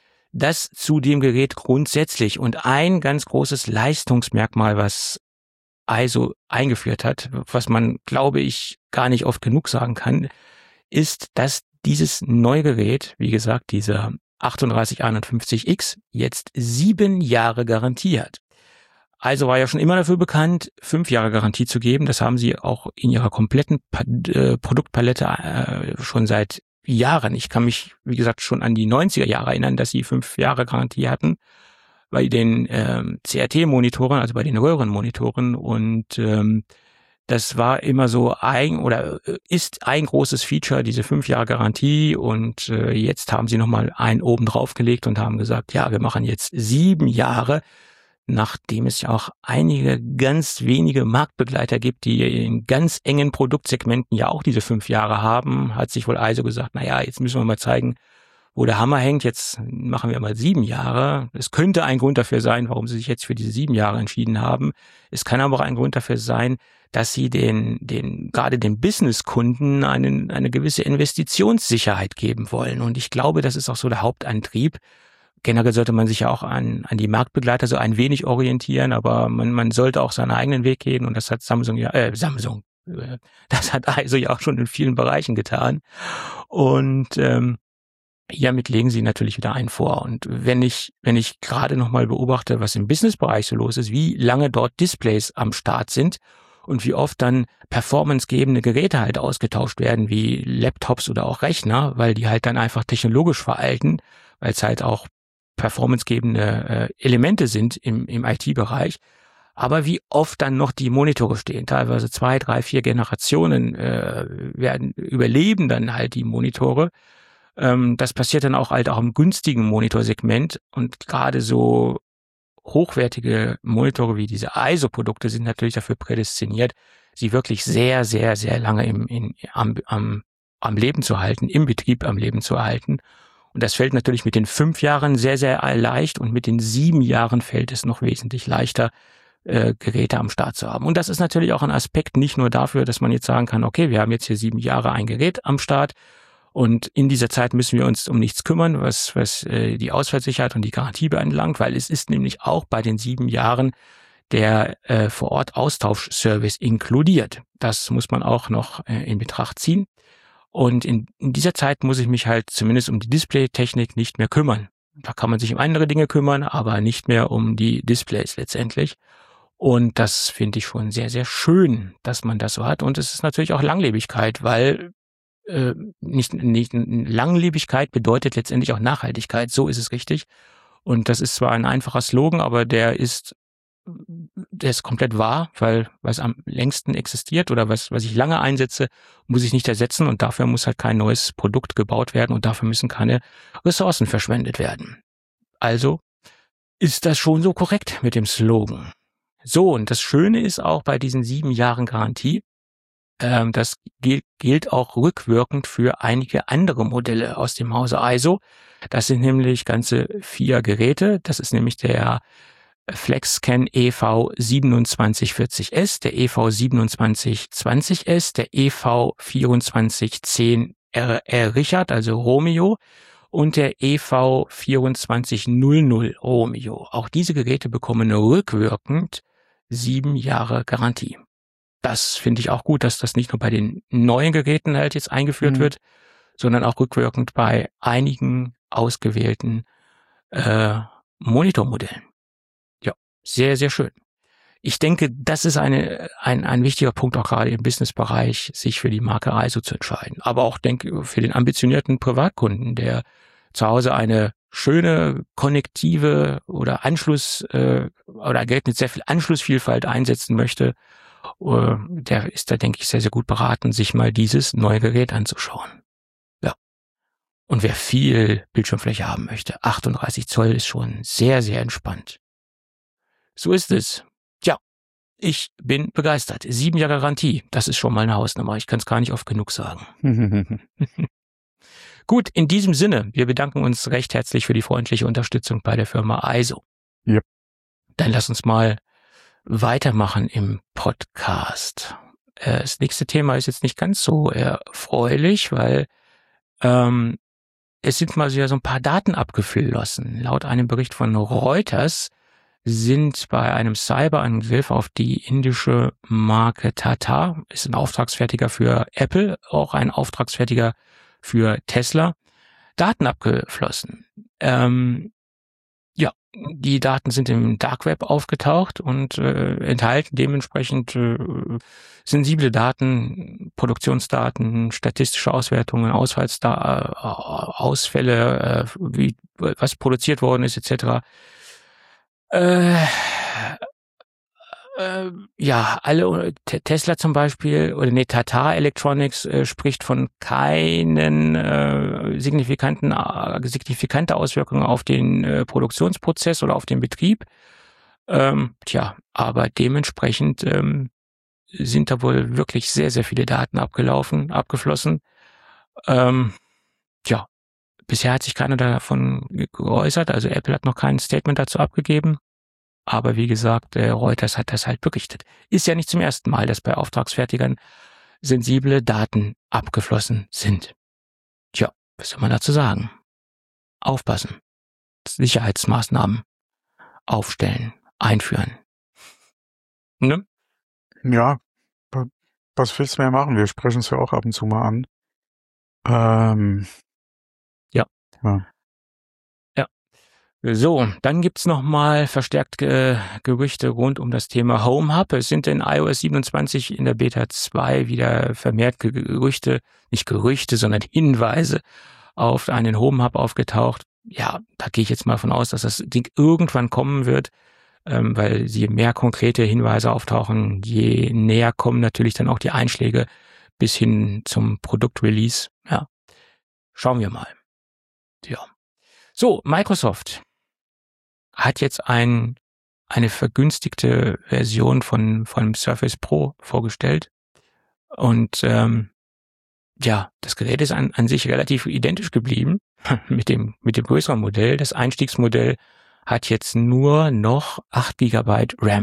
Das zu dem Gerät grundsätzlich und ein ganz großes Leistungsmerkmal, was I S O eingeführt hat, was man, glaube ich, gar nicht oft genug sagen kann, ist, dass dieses neue Gerät, wie gesagt, dieser achtunddreißig einundfünfzig X, jetzt sieben Jahre Garantie hat. Also war ja schon immer dafür bekannt, fünf Jahre Garantie zu geben. Das haben sie auch in ihrer kompletten pa- äh, Produktpalette äh, schon seit Jahren. Ich kann mich, wie gesagt, schon an die neunziger Jahre erinnern, dass sie fünf Jahre Garantie hatten bei den ähm, C R T-Monitoren, also bei den Röhrenmonitoren. Und ähm, das war immer so ein oder ist ein großes Feature, diese fünf Jahre Garantie. Und äh, jetzt haben sie nochmal einen oben drauf gelegt und haben gesagt, ja, wir machen jetzt sieben Jahre. Nachdem es ja auch einige ganz wenige Marktbegleiter gibt, die in ganz engen Produktsegmenten ja auch diese fünf Jahre haben, hat sich wohl I S O gesagt, naja, jetzt müssen wir mal zeigen, wo der Hammer hängt, jetzt machen wir mal sieben Jahre. Es könnte ein Grund dafür sein, warum sie sich jetzt für diese sieben Jahre entschieden haben. Es kann aber auch ein Grund dafür sein, dass sie den, den, gerade den Businesskunden einen, eine gewisse Investitionssicherheit geben wollen. Und ich glaube, das ist auch so der Hauptantrieb, generell sollte man sich ja auch an, an die Marktbegleiter so ein wenig orientieren, aber man, man sollte auch seinen eigenen Weg gehen und das hat Samsung ja, äh, Samsung, äh, das hat I S O ja auch schon in vielen Bereichen getan. Und ähm, hiermit legen sie natürlich wieder einen vor. Und wenn ich, wenn ich gerade nochmal beobachte, was im Businessbereich so los ist, wie lange dort Displays am Start sind und wie oft dann performancegebende Geräte halt ausgetauscht werden, wie Laptops oder auch Rechner, weil die halt dann einfach technologisch veralten, weil es halt auch performancegebende äh, Elemente sind im, im I T-Bereich. Aber wie oft dann noch die Monitore stehen, teilweise zwei, drei, vier Generationen äh, werden überleben dann halt die Monitore. Ähm, das passiert dann auch halt auch im günstigen Monitorsegment und gerade so hochwertige Monitore wie diese I S O-Produkte sind natürlich dafür prädestiniert, sie wirklich sehr, sehr, sehr lange im, in, am, am, am Leben zu halten, im Betrieb am Leben zu erhalten. Und das fällt natürlich mit den fünf Jahren sehr, sehr leicht und mit den sieben Jahren fällt es noch wesentlich leichter, äh, Geräte am Start zu haben. Und das ist natürlich auch ein Aspekt nicht nur dafür, dass man jetzt sagen kann, okay, wir haben jetzt hier sieben Jahre ein Gerät am Start und in dieser Zeit müssen wir uns um nichts kümmern, was, was äh, die Ausfallsicherheit und die Garantie beanlangt, weil es ist nämlich auch bei den sieben Jahren der äh, Vor-Ort-Austauschservice inkludiert. Das muss man auch noch äh, in Betracht ziehen. Und in, in dieser Zeit muss ich mich halt zumindest um die Displaytechnik nicht mehr kümmern. Da kann man sich um andere Dinge kümmern, aber nicht mehr um die Displays letztendlich. Und das finde ich schon sehr, sehr schön, dass man das so hat. Und es ist natürlich auch Langlebigkeit, weil äh, nicht, nicht Langlebigkeit bedeutet letztendlich auch Nachhaltigkeit. So ist es richtig. Und das ist zwar ein einfacher Slogan, aber der ist der ist komplett wahr, weil was am längsten existiert oder was was ich lange einsetze, muss ich nicht ersetzen und dafür muss halt kein neues Produkt gebaut werden und dafür müssen keine Ressourcen verschwendet werden. Also ist das schon so korrekt mit dem Slogan. So, und das Schöne ist auch bei diesen sieben Jahren Garantie, ähm, das gilt, gilt auch rückwirkend für einige andere Modelle aus dem Hause I S O. Das sind nämlich ganze vier Geräte. Das ist nämlich der FlexScan E V siebenundzwanzig vierzig S, der E V siebenundzwanzig zwanzig S, der E V vierundzwanzig zehn R R Richard, also Romeo, und der E V vierundzwanzig null null Romeo. Auch diese Geräte bekommen rückwirkend sieben Jahre Garantie. Das finde ich auch gut, dass das nicht nur bei den neuen Geräten halt jetzt eingeführt mhm. wird, sondern auch rückwirkend bei einigen ausgewählten äh, Monitormodellen. Sehr, sehr schön. Ich denke, das ist eine, ein, ein wichtiger Punkt auch gerade im Businessbereich, sich für die Marke I S O zu entscheiden. Aber auch denke für den ambitionierten Privatkunden, der zu Hause eine schöne, konnektive oder Anschluss äh, oder Gerät mit sehr viel Anschlussvielfalt einsetzen möchte, äh, der ist da, denke ich, sehr, sehr gut beraten, sich mal dieses neue Gerät anzuschauen. Ja. Und wer viel Bildschirmfläche haben möchte, achtunddreißig Zoll ist schon sehr, sehr entspannt. So ist es. Tja, ich bin begeistert. Sieben Jahre Garantie, das ist schon mal eine Hausnummer. Ich kann es gar nicht oft genug sagen. Gut, in diesem Sinne, wir bedanken uns recht herzlich für die freundliche Unterstützung bei der Firma I S O. Yep. Dann lass uns mal weitermachen im Podcast. Das nächste Thema ist jetzt nicht ganz so erfreulich, weil ähm, es sind mal so ein paar Daten abgeflossen. Laut einem Bericht von Reuters sind bei einem Cyberangriff auf die indische Marke Tata, ist ein Auftragsfertiger für Apple, auch ein Auftragsfertiger für Tesla, Daten abgeflossen. Ähm, ja, die Daten sind im Dark Web aufgetaucht und äh, enthalten dementsprechend äh, sensible Daten, Produktionsdaten, statistische Auswertungen, Ausfallsda- äh, Ausfälle, äh, wie was produziert worden ist, et cetera. Äh, äh, ja, alle, Tesla zum Beispiel, oder nee, Tata Electronics äh, spricht von keinen äh, signifikanten, äh, signifikante Auswirkungen auf den äh, Produktionsprozess oder auf den Betrieb. Ähm, tja, aber dementsprechend ähm, sind da wohl wirklich sehr, sehr viele Daten abgelaufen, abgeflossen. Ähm, tja, bisher hat sich keiner davon geäußert, also Apple hat noch kein Statement dazu abgegeben. Aber wie gesagt, äh, Reuters hat das halt berichtet. Ist ja nicht zum ersten Mal, dass bei Auftragsfertigern sensible Daten abgeflossen sind. Tja, was soll man dazu sagen? Aufpassen. Sicherheitsmaßnahmen aufstellen, einführen. Ne? Ja, was willst du mehr machen? Wir sprechen es ja auch ab und zu mal an. Ähm, ja. ja. Ja. So, dann gibt's noch mal verstärkt äh, Gerüchte rund um das Thema Home Hub. Es sind in iOS siebenundzwanzig in der Beta zwei wieder vermehrt Gerüchte, nicht Gerüchte, sondern Hinweise auf einen Home Hub aufgetaucht. Ja, da gehe ich jetzt mal von aus, dass das Ding irgendwann kommen wird, ähm, weil je mehr konkrete Hinweise auftauchen, je näher kommen natürlich dann auch die Einschläge bis hin zum Produktrelease. Ja, schauen wir mal. Ja. So, Microsoft hat jetzt ein, eine vergünstigte Version von, von Surface Pro vorgestellt. Und ähm, ja, das Gerät ist an, an sich relativ identisch geblieben mit dem, mit dem größeren Modell. Das Einstiegsmodell hat jetzt nur noch acht Gigabyte RAM.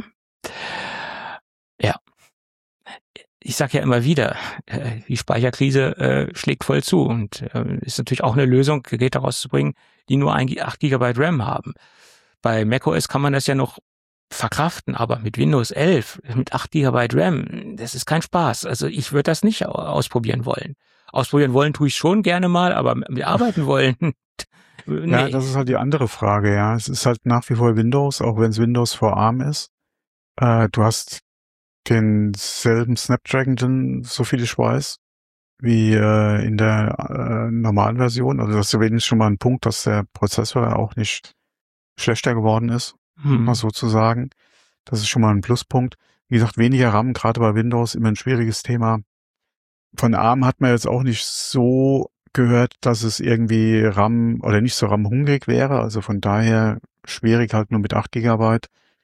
Ja. Ich sage ja immer wieder, äh, die Speicherkrise äh, schlägt voll zu und äh, ist natürlich auch eine Lösung, Geräte rauszubringen, die nur ein, acht Gigabyte RAM haben. Bei macOS kann man das ja noch verkraften, aber mit Windows elf, mit acht Gigabyte RAM, das ist kein Spaß. Also ich würde das nicht ausprobieren wollen. Ausprobieren wollen tue ich schon gerne mal, aber arbeiten wollen, nee. Ja, das ist halt die andere Frage, ja. Es ist halt nach wie vor Windows, auch wenn es Windows vor ARM ist. Äh, du hast denselben Snapdragon, so viel ich weiß, wie äh, in der äh, normalen Version. Also das ist wenigstens schon mal ein Punkt, dass der Prozessor auch nicht schlechter geworden ist, hm. mal so zu sagen. Das ist schon mal ein Pluspunkt. Wie gesagt, weniger RAM, gerade bei Windows, immer ein schwieriges Thema. Von ARM hat man jetzt auch nicht so gehört, dass es irgendwie RAM oder nicht so RAM-hungrig wäre. Also von daher schwierig halt nur mit acht Gigabyte.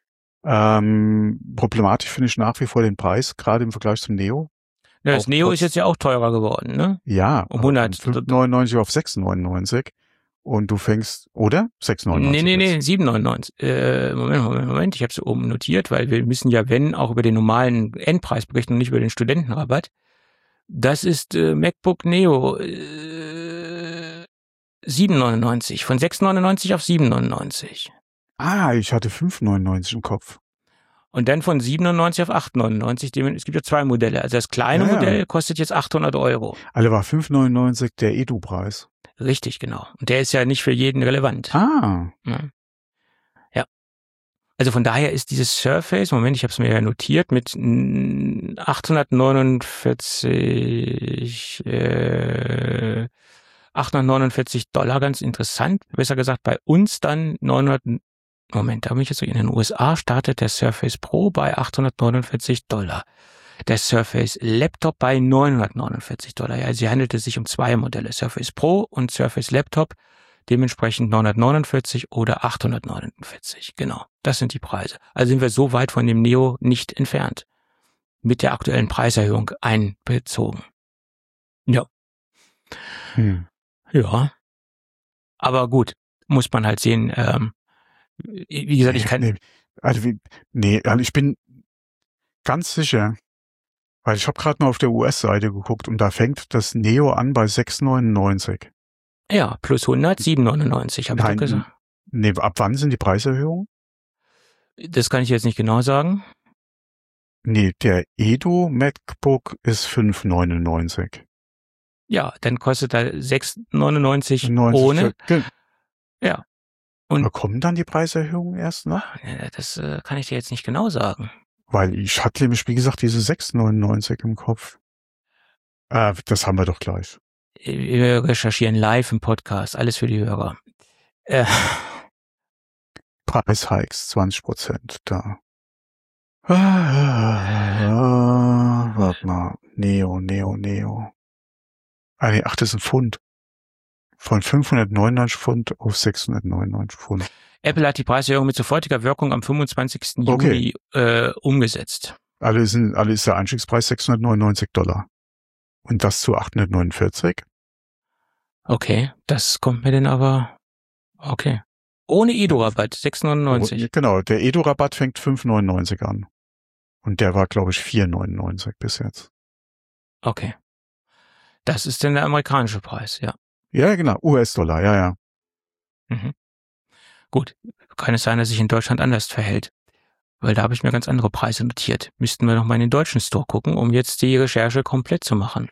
Ähm, problematisch finde ich nach wie vor den Preis, gerade im Vergleich zum Neo. Ja, das auch Neo trotz, ist jetzt ja auch teurer geworden, ne? Ja, um hundert. Von fünf neunundneunzig auf sechs neunundneunzig. Und du fängst, oder? sechs neunundneunzig. Nee, nee, nee, sieben neunundneunzig. Äh, Moment, Moment, Moment. Ich habe es oben notiert, weil wir müssen ja, wenn, auch über den normalen Endpreis berichten und nicht über den Studentenrabatt. Das ist äh, MacBook Neo äh, sieben neunundneunzig. Von sechs neunundneunzig auf sieben neunundneunzig. Ah, ich hatte fünf neunundneunzig im Kopf. Und dann von sieben neunundneunzig auf acht neunundneunzig. Es gibt ja zwei Modelle. Also das kleine Ja, ja. Modell kostet jetzt achthundert Euro. Also war fünf neunundneunzig der Edu-Preis. Richtig, genau. Und der ist ja nicht für jeden relevant. Ah. Ja. ja. Also von daher ist dieses Surface, Moment, ich habe es mir ja notiert, mit achthundertneunundvierzig, äh, achthundertneunundvierzig Dollar ganz interessant. Besser gesagt, bei uns dann neunhundert, Moment, da bin ich jetzt so, in den U S A startet der Surface Pro bei achthundertneunundvierzig Dollar. Der Surface Laptop bei neunhundertneunundvierzig Dollar. Ja, sie handelte sich um zwei Modelle, Surface Pro und Surface Laptop, dementsprechend neunhundertneunundvierzig oder achthundertneunundvierzig. Genau, das sind die Preise. Also sind wir so weit von dem Neo nicht entfernt. Mit der aktuellen Preiserhöhung einbezogen. Ja. Hm. Ja. Aber gut, muss man halt sehen. Ähm, wie gesagt, ich kann... Nee, also wie, nee, also ich bin ganz sicher, weil ich habe gerade mal auf der U S-Seite geguckt und da fängt das Neo an bei sechs neunundneunzig. Ja, plus hundert, sieben neunundneunzig, habe ich doch gesagt. Nee, ab wann sind die Preiserhöhungen? Das kann ich jetzt nicht genau sagen. Nee, der Edu MacBook ist fünf neunundneunzig. Ja, dann kostet er sechs neunundneunzig neunzig, ohne. Ge- Ja. Und Aber kommen dann die Preiserhöhungen erst noch? das äh, kann ich dir jetzt nicht genau sagen. Weil ich hatte nämlich, wie gesagt, diese sechs neunundneunzig im Kopf. Äh, das haben wir doch gleich. Wir recherchieren live im Podcast, alles für die Hörer. Äh. Preishikes, zwanzig Prozent da. Ah, warte mal. Neo, Neo, Neo. Ah, nee, ach, das ist ein Pfund. Von fünfhundertneunundneunzig Pfund auf sechshundertneunundneunzig Pfund. Apple hat die Preiserhöhung mit sofortiger Wirkung am fünfundzwanzigsten Okay. Juli äh, umgesetzt. Alle sind, alle ist der Einstiegspreis sechshundertneunundneunzig Dollar. Und das zu achthundertneunundvierzig? Okay, das kommt mir denn aber... Okay. Ohne Edu-Rabatt, sechs neunundneunzig. Oh, genau, der Edu-Rabatt fängt fünf neunundneunzig an. Und der war, glaube ich, vier neunundneunzig bis jetzt. Okay. Das ist denn der amerikanische Preis, ja. Ja, genau, U S-Dollar, ja, ja. Mhm. gut, kann es sein, dass sich in Deutschland anders verhält. Weil da habe ich mir ganz andere Preise notiert. Müssten wir noch mal in den deutschen Store gucken, um jetzt die Recherche komplett zu machen.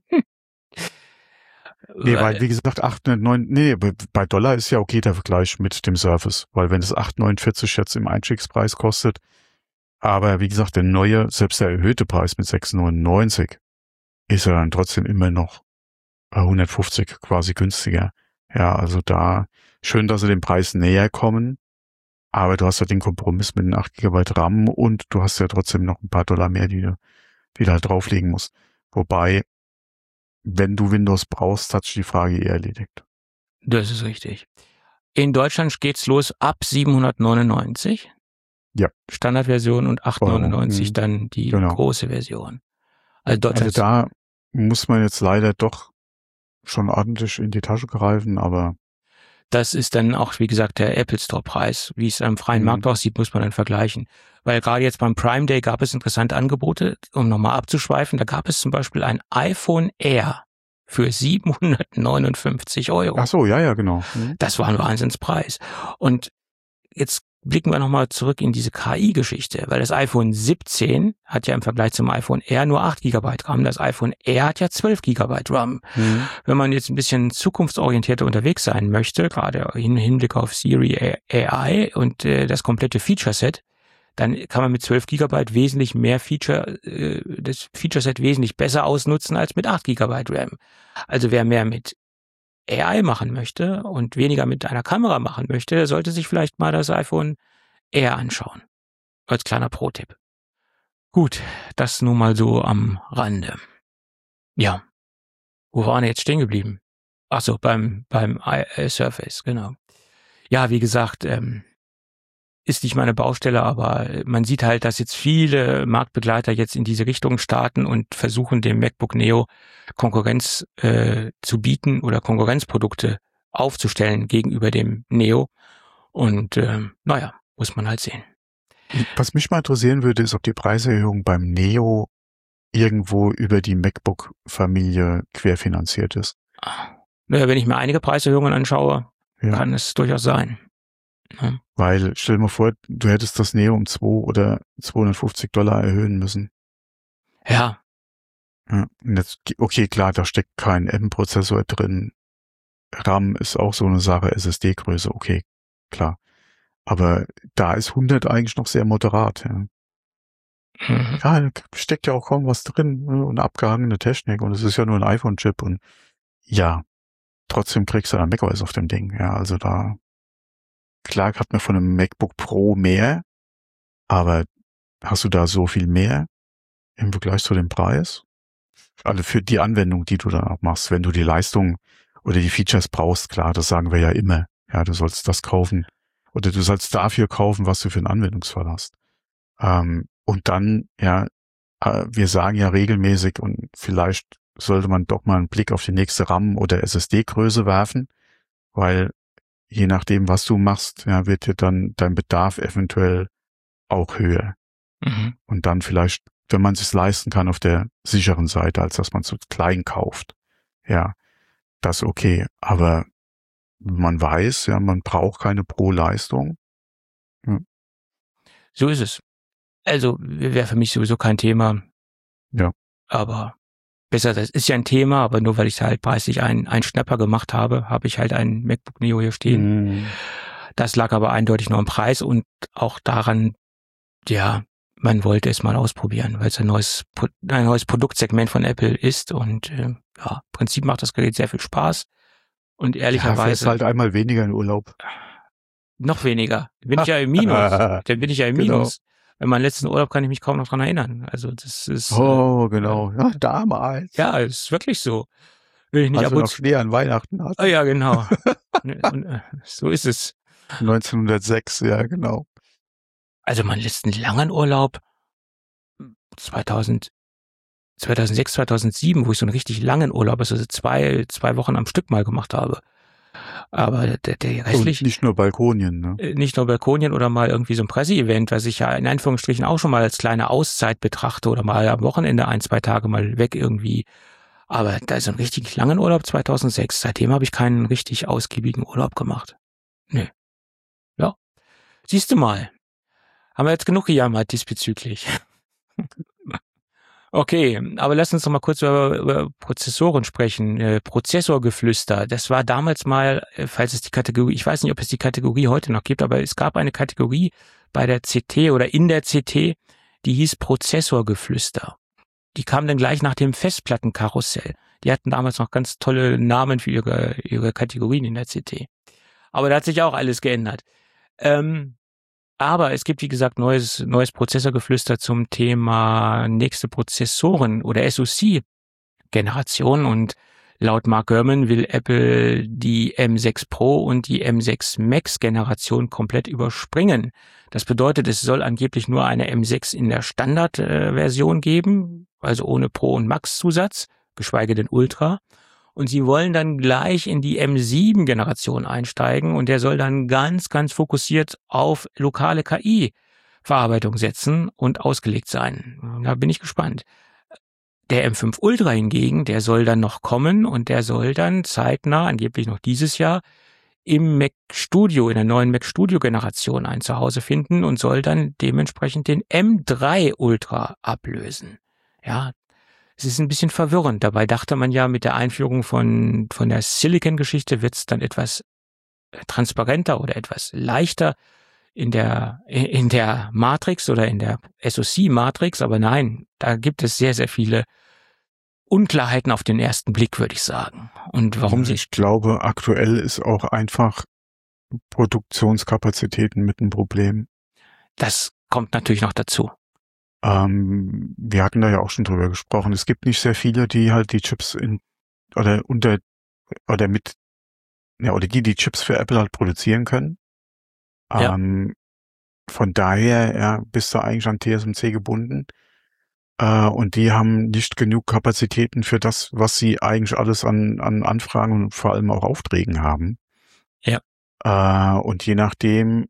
Nee, weil, wie gesagt, acht, neun, nee, bei Dollar ist ja okay der Vergleich mit dem Surface, weil wenn es acht neunundvierzig jetzt im Einstiegspreis kostet, aber wie gesagt, der neue, selbst der erhöhte Preis mit sechs neunundneunzig ist ja dann trotzdem immer noch hundertfünfzig quasi günstiger. Ja, also da, schön, dass sie dem Preis näher kommen, aber du hast ja den Kompromiss mit den acht Gigabyte RAM und du hast ja trotzdem noch ein paar Dollar mehr, die du, die du halt drauflegen musst. Wobei, wenn du Windows brauchst, hat sich die Frage eher erledigt. Das ist richtig. In Deutschland geht's los ab siebenhundertneunundneunzig. Ja. Standardversion und achthundertneunundneunzig oh, dann die genau. große Version. Also, Deutschland also da muss man jetzt leider doch schon ordentlich in die Tasche greifen, aber das ist dann auch, wie gesagt, der Apple Store Preis. Wie es am freien Mhm. Markt aussieht, muss man dann vergleichen. Weil gerade jetzt beim Prime Day gab es interessante Angebote, um nochmal abzuschweifen. Da gab es zum Beispiel ein iPhone Air für siebenhundertneunundfünfzig Euro. ach so, ja, ja, genau. Mhm. Das war ein Wahnsinnspreis. Und jetzt blicken wir nochmal zurück in diese K I-Geschichte, weil das iPhone siebzehn hat ja im Vergleich zum iPhone Air nur acht Gigabyte RAM. Das iPhone Air hat ja zwölf Gigabyte RAM. Mhm. Wenn man jetzt ein bisschen zukunftsorientierter unterwegs sein möchte, gerade im Hinblick auf Siri A I und äh, das komplette Feature-Set, dann kann man mit zwölf Gigabyte wesentlich mehr Feature, äh, das Feature-Set wesentlich besser ausnutzen als mit acht Gigabyte RAM. Also wer mehr mit A I machen möchte und weniger mit einer Kamera machen möchte, der sollte sich vielleicht mal das iPhone Air anschauen. Als kleiner Pro-Tipp. Gut, das nun mal so am Rande. Ja, wo waren wir jetzt stehen geblieben? Ach so, beim beim I- Surface, genau. Ja, wie gesagt, ähm, ist nicht meine Baustelle, aber man sieht halt, dass jetzt viele Marktbegleiter jetzt in diese Richtung starten und versuchen, dem MacBook Neo Konkurrenz äh, zu bieten oder Konkurrenzprodukte aufzustellen gegenüber dem Neo. Und äh, naja, muss man halt sehen. Was mich mal interessieren würde, ist, ob die Preiserhöhung beim Neo irgendwo über die MacBook-Familie querfinanziert ist. Naja, wenn ich mir einige Preiserhöhungen anschaue, Ja. kann es durchaus sein. Ja. Weil, stell dir mal vor, du hättest das Neo um zwei oder zweihundertfünfzig Dollar erhöhen müssen. Ja, Ja, und jetzt, okay, klar, da steckt kein M-Prozessor drin. RAM ist auch so eine Sache, S S D-Größe, okay, klar. Aber da ist hundert eigentlich noch sehr moderat. Ja, mhm. ja da steckt ja auch kaum was drin, ne, und abgehangene Technik und es ist ja nur ein iPhone-Chip und ja, trotzdem kriegst du dann macOS auf dem Ding. Ja, also da, klar hat man von einem MacBook Pro mehr, aber hast du da so viel mehr im Vergleich zu dem Preis? Also für die Anwendung, die du dann auch machst, wenn du die Leistung oder die Features brauchst, klar, das sagen wir ja immer. Ja, du sollst das kaufen oder du sollst dafür kaufen, was du für einen Anwendungsfall hast. Ähm, und dann, ja, äh, wir sagen ja regelmäßig und vielleicht sollte man doch mal einen Blick auf die nächste RAM oder S S D-Größe werfen, weil je nachdem, was du machst, ja, wird dir dann dein Bedarf eventuell auch höher. Mhm. Und dann vielleicht, wenn man es sich leisten kann, auf der sicheren Seite, als dass man zu klein kauft. Ja, das okay. Aber man weiß, ja, man braucht keine Pro-Leistung. Ja. So ist es. Also wäre für mich sowieso kein Thema. Ja. Aber besser, das ist ja ein Thema, aber nur weil ich halt preislich einen, einen Schnapper gemacht habe, habe ich halt einen MacBook Neo hier stehen. Mhm. Das lag aber eindeutig nur am Preis und auch daran, ja, man wollte es mal ausprobieren, weil es ein neues, ein neues Produktsegment von Apple ist und äh, ja, im Prinzip macht das Gerät sehr viel Spaß und Ja, ehrlicherweise fährst halt einmal weniger in Urlaub. noch weniger. Bin ich ja im Minus. Dann bin ich ja im Genau. Minus. An meinen letzten Urlaub kann ich mich kaum noch dran erinnern. Also das ist Oh, genau. Ja, damals. ja, es ist wirklich so. Will ich nicht Als ab wir und noch zu. Schnee an Weihnachten hatten. Ah ja, genau. und, äh, so ist es. neunzehnhundertsechs, ja, genau. Also meinen letzten langen Urlaub zweitausend, zweitausendsechs, zweitausendsieben, wo ich so einen richtig langen Urlaub, also zwei, zwei Wochen am Stück mal gemacht habe. Aber der, der restlich, Und nicht nur Balkonien, ne? äh, nicht nur Balkonien oder mal irgendwie so ein Presseevent, was ich ja in Anführungsstrichen auch schon mal als kleine Auszeit betrachte oder mal am Wochenende ein, zwei Tage mal weg irgendwie. Aber da ist so ein richtig langen Urlaub zweitausendsechs. Seitdem habe ich keinen richtig ausgiebigen Urlaub gemacht. Nö. Siehst du mal. Haben wir jetzt genug gejammert diesbezüglich. Okay, aber lass uns doch mal kurz über, über Prozessoren sprechen. Äh, Prozessorgeflüster, das war damals mal, äh, falls es die Kategorie, ich weiß nicht, ob es die Kategorie heute noch gibt, aber es gab eine Kategorie bei der C T oder in der C T, die hieß Prozessorgeflüster. Die kam dann gleich nach dem Festplattenkarussell. Die hatten damals noch ganz tolle Namen für ihre, ihre Kategorien in der C T. Aber da hat sich auch alles geändert. Ähm, Aber es gibt, wie gesagt, neues, neues Prozessorgeflüster zum Thema nächste Prozessoren oder S O C-Generation. Und laut Mark Gurman will Apple die M sechs Pro und die M sechs Max-Generation komplett überspringen. Das bedeutet, es soll angeblich nur eine M sechs in der Standardversion geben, also ohne Pro- und Max-Zusatz, geschweige denn Ultra. Und sie wollen dann gleich in die M sieben Generation einsteigen und der soll dann ganz, ganz fokussiert auf lokale K I-Verarbeitung setzen und ausgelegt sein. Da bin ich gespannt. Der M fünf Ultra hingegen, der soll dann noch kommen und der soll dann zeitnah, angeblich noch dieses Jahr, im Mac Studio, in der neuen Mac Studio Generation ein Zuhause finden und soll dann dementsprechend den M drei Ultra ablösen. Ja, es ist ein bisschen verwirrend. Dabei dachte man ja, mit der Einführung von, von der Silicon-Geschichte wird es dann etwas transparenter oder etwas leichter in der, in der Matrix oder in der S O C-Matrix. Aber nein, da gibt es sehr, sehr viele Unklarheiten auf den ersten Blick, würde ich sagen. Und warum sie? Ich glaube, aktuell ist auch einfach Produktionskapazitäten mit ein Problem. Das kommt natürlich noch dazu. Ähm, wir hatten da ja auch schon drüber gesprochen. Es gibt nicht sehr viele, die halt die Chips in oder unter oder mit ja oder die die Chips für Apple halt produzieren können. Ja. Ähm, von daher ja, bist du eigentlich an T S M C gebunden. Äh, und die haben nicht genug Kapazitäten für das, was sie eigentlich alles an an Anfragen und vor allem auch Aufträgen haben. Ja. Äh, und je nachdem,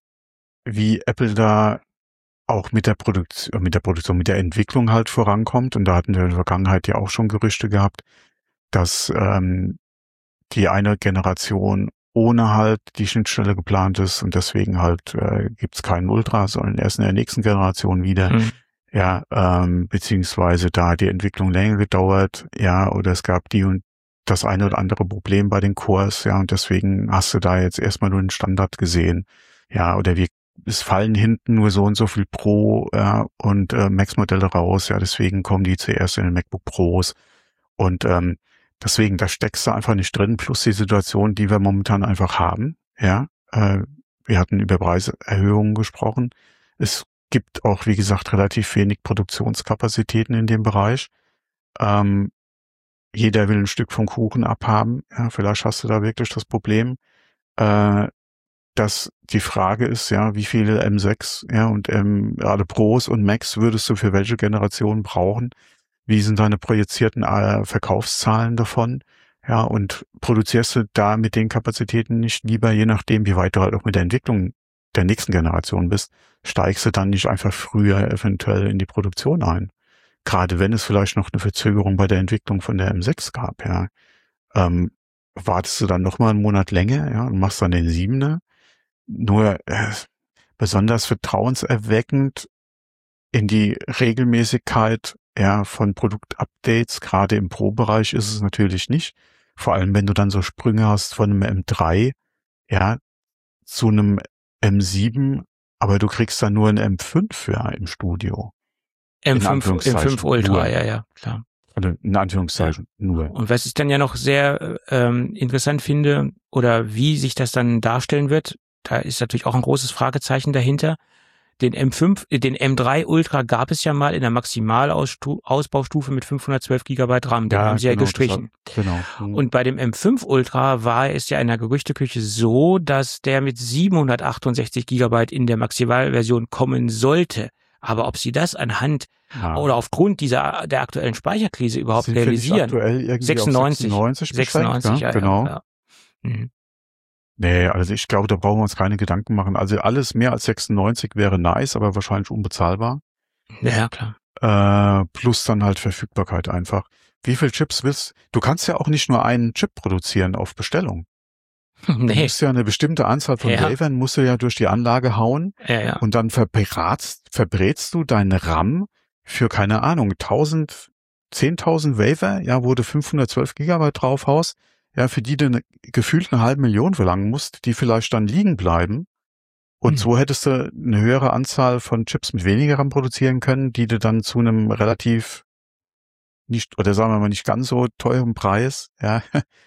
wie Apple da auch mit der Produktion, mit der Produktion, mit der Entwicklung halt vorankommt. Und da hatten wir in der Vergangenheit ja auch schon Gerüchte gehabt, dass ähm, die eine Generation ohne halt die Schnittstelle geplant ist und deswegen halt äh, gibt es keinen Ultra, sondern erst in der nächsten Generation wieder. Mhm. Ja, ähm, beziehungsweise da die Entwicklung länger gedauert, ja, oder es gab die und das eine oder andere Problem bei den Cores, ja, und deswegen hast du da jetzt erstmal nur den Standard gesehen. Ja, oder wir es fallen hinten nur so und so viel Pro ja, und äh, Max-Modelle raus, ja, deswegen kommen die zuerst in den MacBook Pros und ähm, deswegen, da steckst du einfach nicht drin, plus die Situation, die wir momentan einfach haben, ja, äh, wir hatten über Preiserhöhungen gesprochen, es gibt auch, wie gesagt, relativ wenig Produktionskapazitäten in dem Bereich, ähm, jeder will ein Stück vom Kuchen abhaben, ja, vielleicht hast du da wirklich das Problem, äh, dass die Frage ist, ja, wie viele M sechs, ja, und ähm, gerade Pros und Max würdest du für welche Generation brauchen? Wie sind deine projizierten äh, Verkaufszahlen davon? Ja, und produzierst du da mit den Kapazitäten nicht lieber, je nachdem, wie weit du halt auch mit der Entwicklung der nächsten Generation bist, steigst du dann nicht einfach früher eventuell in die Produktion ein? Gerade wenn es vielleicht noch eine Verzögerung bei der Entwicklung von der M sechs gab, ja. Ähm, wartest du dann noch mal einen Monat länger, ja, und machst dann den Siebener? Nur äh, besonders vertrauenserweckend in die Regelmäßigkeit ja von Produktupdates, gerade im Pro-Bereich ist es natürlich nicht. Vor allem, wenn du dann so Sprünge hast von einem M drei, ja, zu einem M sieben, aber du kriegst dann nur ein M fünf ja im Studio. M fünf, M fünf Ultra, nur. ja, ja, klar. Also in Anführungszeichen ja. nur. Und was ich dann ja noch sehr ähm, interessant finde, oder wie sich das dann darstellen wird, da ist natürlich auch ein großes Fragezeichen dahinter. Den M fünf, den M drei Ultra gab es ja mal in der Maximalausbaustufe mit fünfhundertzwölf Gigabyte RAM. Den ja, haben sie genau, ja gestrichen. Hat, genau. Mhm. Und bei dem M fünf Ultra war es ja in der Gerüchteküche so, dass der mit siebenhundertachtundsechzig Gigabyte in der Maximalversion kommen sollte. Aber ob sie das anhand ja. oder aufgrund dieser der aktuellen Speicherkrise überhaupt Sind realisieren? Aktuell irgendwie sechsundneunzig, auf sechsundneunzig, sechsundneunzig, ja, genau. Ja. Mhm. Nee, also ich glaube, da brauchen wir uns keine Gedanken machen. Also alles mehr als sechsundneunzig wäre nice, aber wahrscheinlich unbezahlbar. Ja, klar. Äh, plus dann halt Verfügbarkeit einfach. Wie viel Chips willst du? Du kannst ja auch nicht nur einen Chip produzieren auf Bestellung. Nee. Du musst ja eine bestimmte Anzahl von Ja. Wafern musst du ja durch die Anlage hauen Ja, ja. und dann verbrätst, verbrätst du deinen RAM für, keine Ahnung, tausend, zehntausend Wafer, ja, wo du fünfhundertzwölf Gigabyte draufhaust, ja, für die du eine, gefühlt eine halbe Million verlangen musst, die vielleicht dann liegen bleiben. Und Hm. so hättest du eine höhere Anzahl von Chips mit weniger RAM produzieren können, die du dann zu einem relativ nicht, oder sagen wir mal nicht ganz so teuren Preis, ja,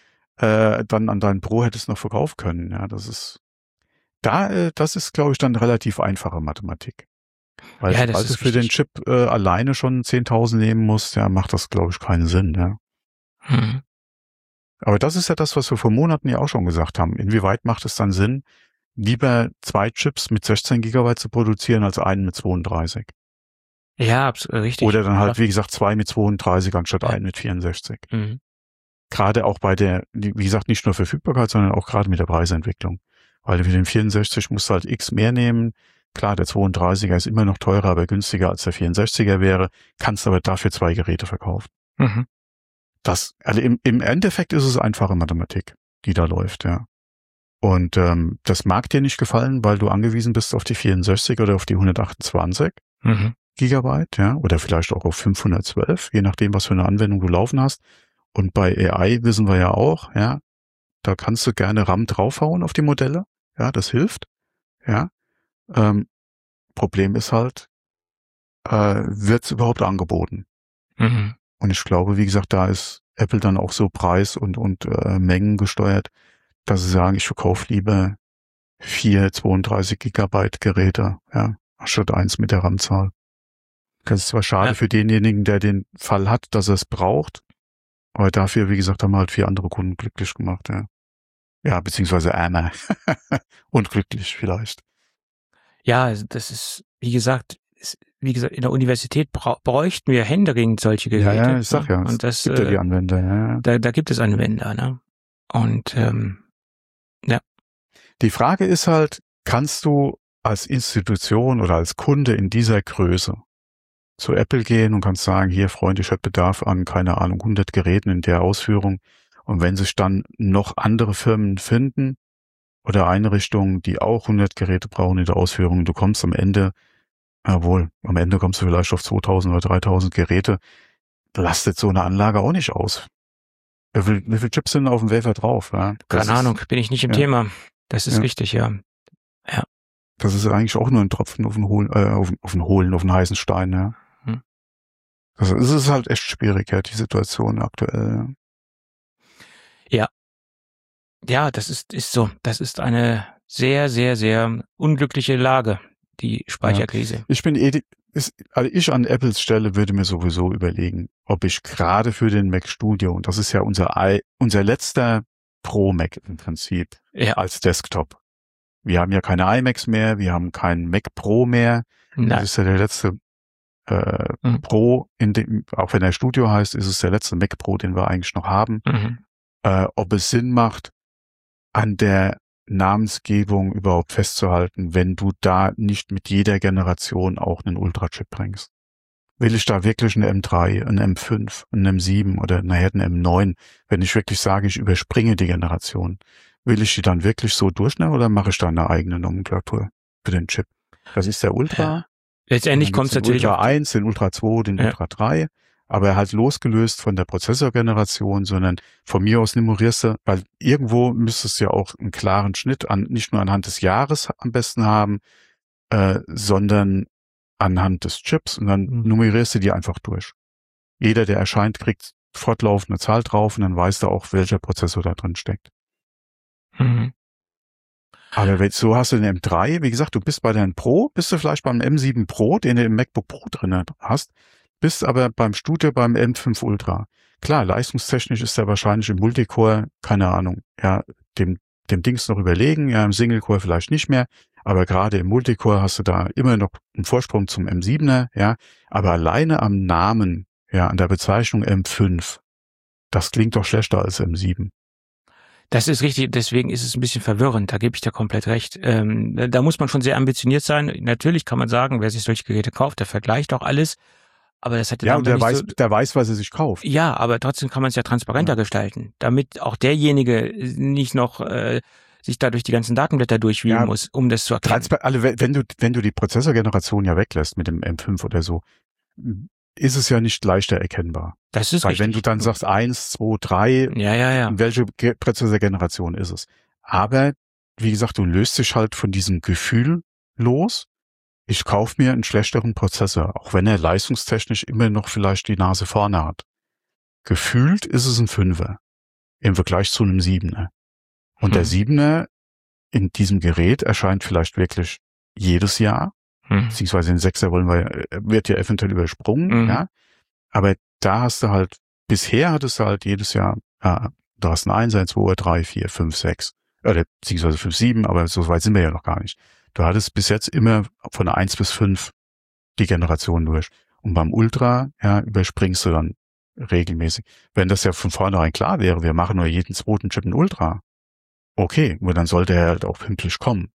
äh, dann an deinen Pro hättest noch verkaufen können. Ja, das ist, da, äh, das ist, glaube ich, dann relativ einfache Mathematik. Weil Ja, das sobald du ist für den richtig. Chip äh, alleine schon zehntausend nehmen musst, ja, macht das, glaube ich, keinen Sinn, ja. Hm. Aber das ist ja das, was wir vor Monaten ja auch schon gesagt haben. Inwieweit macht es dann Sinn, lieber zwei Chips mit sechzehn Gigabyte zu produzieren, als einen mit zweiunddreißig? Ja, abs- richtig. Oder dann halt, Ja. wie gesagt, zwei mit zweiunddreißig anstatt Ja. einen mit vierundsechzig. Mhm. Gerade auch bei der, wie gesagt, nicht nur Verfügbarkeit, sondern auch gerade mit der Preisentwicklung. Weil für den vierundsechzig musst du halt X mehr nehmen. Klar, der zweiunddreißiger ist immer noch teurer, aber günstiger als der vierundsechziger wäre, kannst aber dafür zwei Geräte verkaufen. Mhm. Das, also im, im Endeffekt ist es einfache Mathematik, die da läuft, ja. Und ähm, das mag dir nicht gefallen, weil du angewiesen bist auf die vierundsechzig oder auf die hundertachtundzwanzig Mhm. Gigabyte, ja, oder vielleicht auch auf fünfhundertzwölf, je nachdem, was für eine Anwendung du laufen hast. Und bei A I wissen wir ja auch, ja, da kannst du gerne RAM draufhauen auf die Modelle, ja, das hilft, ja. Ähm, Problem ist halt, äh, wird's überhaupt angeboten? Mhm. Und ich glaube, wie gesagt, da ist Apple dann auch so Preis und und äh, Mengen gesteuert, dass sie sagen, ich verkaufe lieber vier zweiunddreißig Gigabyte Geräte, ja, anstatt eins mit der RAM-Zahl. Das ist zwar schade Ja. für denjenigen, der den Fall hat, dass er es braucht, aber dafür, wie gesagt, haben wir halt vier andere Kunden glücklich gemacht, ja. Ja, beziehungsweise ärmer. Und glücklich vielleicht. Ja, also das ist, wie gesagt, ist, wie gesagt, in der Universität bra bräuchten wir händeringend solche Geräte. Ja, ja, ich sag ne? ja, Und das, gibt ja die äh, Anwender, ja, ja. da, da gibt es Anwender, ne? Und ähm, Die Frage ist halt, kannst du als Institution oder als Kunde in dieser Größe zu Apple gehen und kannst sagen, hier, Freunde, ich hätte Bedarf an, keine Ahnung, hundert Geräten in der Ausführung. Und wenn sich dann noch andere Firmen finden oder Einrichtungen, die auch hundert Geräte brauchen in der Ausführung, du kommst am Ende, jawohl, am Ende kommst du vielleicht auf zweitausend oder dreitausend Geräte, lastet so eine Anlage auch nicht aus. Wie viel, wie viel Chips sind auf dem Wafer drauf? Ja? Das keine ist, Ahnung, bin ich nicht im ja. Thema. Das ist Ja. richtig, ja. Das ist eigentlich auch nur ein Tropfen auf den hohlen, äh, auf, auf den hohlen, auf den heißen Stein, ja. Hm. Also es ist halt echt schwierig, ja, die Situation aktuell. Ja. Ja, das ist, ist so. Das ist eine sehr, sehr, sehr unglückliche Lage, die Speicherkrise. Ich bin eh, die, ist, also ich an Apples Stelle würde mir sowieso überlegen, ob ich gerade für den Mac Studio, und das ist ja unser I, unser letzter Pro Mac im Prinzip, Ja. als Desktop. Wir haben ja keine iMacs mehr, wir haben keinen Mac Pro mehr. Das Nein. ist ja der letzte äh, Mhm. Pro, in dem, auch wenn er Studio heißt, ist es der letzte Mac Pro, den wir eigentlich noch haben. Mhm. Äh, ob es Sinn macht, an der Namensgebung überhaupt festzuhalten, wenn du da nicht mit jeder Generation auch einen Ultra-Chip bringst. Will ich da wirklich einen M drei, einen M fünf, einen M sieben oder nachher einen M neun, wenn ich wirklich sage, ich überspringe die Generation? Will ich die dann wirklich so durchnehmen oder mache ich da eine eigene Nomenklatur für den Chip? Das ist der Ultra. Ja. Letztendlich kommt es den natürlich Ultra auf eins, den Ultra zwei, den Ja. Ultra drei, aber halt losgelöst von der Prozessorgeneration, sondern von mir aus nummerierst du, weil irgendwo müsstest du ja auch einen klaren Schnitt an, nicht nur anhand des Jahres am besten haben, äh, sondern anhand des Chips und dann Mhm. nummerierst du die einfach durch. Jeder, der erscheint, kriegt fortlaufend eine Zahl drauf und dann weißt du auch, welcher Prozessor da drin steckt. Mhm. Aber wenn, so hast du den M drei, wie gesagt, du bist bei deinem Pro, bist du vielleicht beim M sieben Pro, den du im MacBook Pro drin hast, bist aber beim Studio beim M fünf Ultra. Klar, leistungstechnisch ist der wahrscheinlich im Multicore, keine Ahnung, ja, dem, dem Dings noch überlegen, ja, im Single-Core vielleicht nicht mehr, aber gerade im Multicore hast du da immer noch einen Vorsprung zum M siebener, ja, aber alleine am Namen, ja, an der Bezeichnung M fünf, das klingt doch schlechter als M sieben. Das ist richtig, deswegen ist es ein bisschen verwirrend, da gebe ich dir komplett recht. Ähm, da muss man schon sehr ambitioniert sein. Natürlich kann man sagen, wer sich solche Geräte kauft, der vergleicht auch alles. Aber das hätte Ja, und der nicht weiß, so, der weiß, was er sich kauft. ja, aber trotzdem kann man es ja transparenter Ja. gestalten, damit auch derjenige nicht noch äh, sich da durch die ganzen Datenblätter durchwühlen Ja, muss, um das zu erkennen. Transpa- also wenn wenn du, wenn du die Prozessorgeneration ja weglässt mit dem M fünf oder so, ist es ja nicht leichter erkennbar. Das ist Weil richtig. wenn du dann sagst eins, zwei, drei, Ja, ja, ja. welche Ge- Prozessorgeneration ist es? Aber, wie gesagt, du löst dich halt von diesem Gefühl los. Ich kaufe mir einen schlechteren Prozessor, auch wenn er leistungstechnisch immer noch vielleicht die Nase vorne hat. Gefühlt ist es ein Fünfer im Vergleich zu einem Siebener. Und Hm. der Siebener in diesem Gerät erscheint vielleicht wirklich jedes Jahr, Hm. beziehungsweise den Sechser wollen wir, wird ja eventuell übersprungen, Mhm. ja. Aber da hast du halt, bisher hattest du halt jedes Jahr, ja, du hast einen Einser, ein Zweier, drei, vier, fünf, sechs, oder beziehungsweise fünf, sieben, aber so weit sind wir ja noch gar nicht. Du hattest bis jetzt immer von eins bis fünf die Generation durch. Und beim Ultra, ja, überspringst du dann regelmäßig. Wenn das ja von vornherein klar wäre, wir machen nur jeden zweiten Chip ein Ultra. Okay, nur dann sollte er halt auch pünktlich kommen.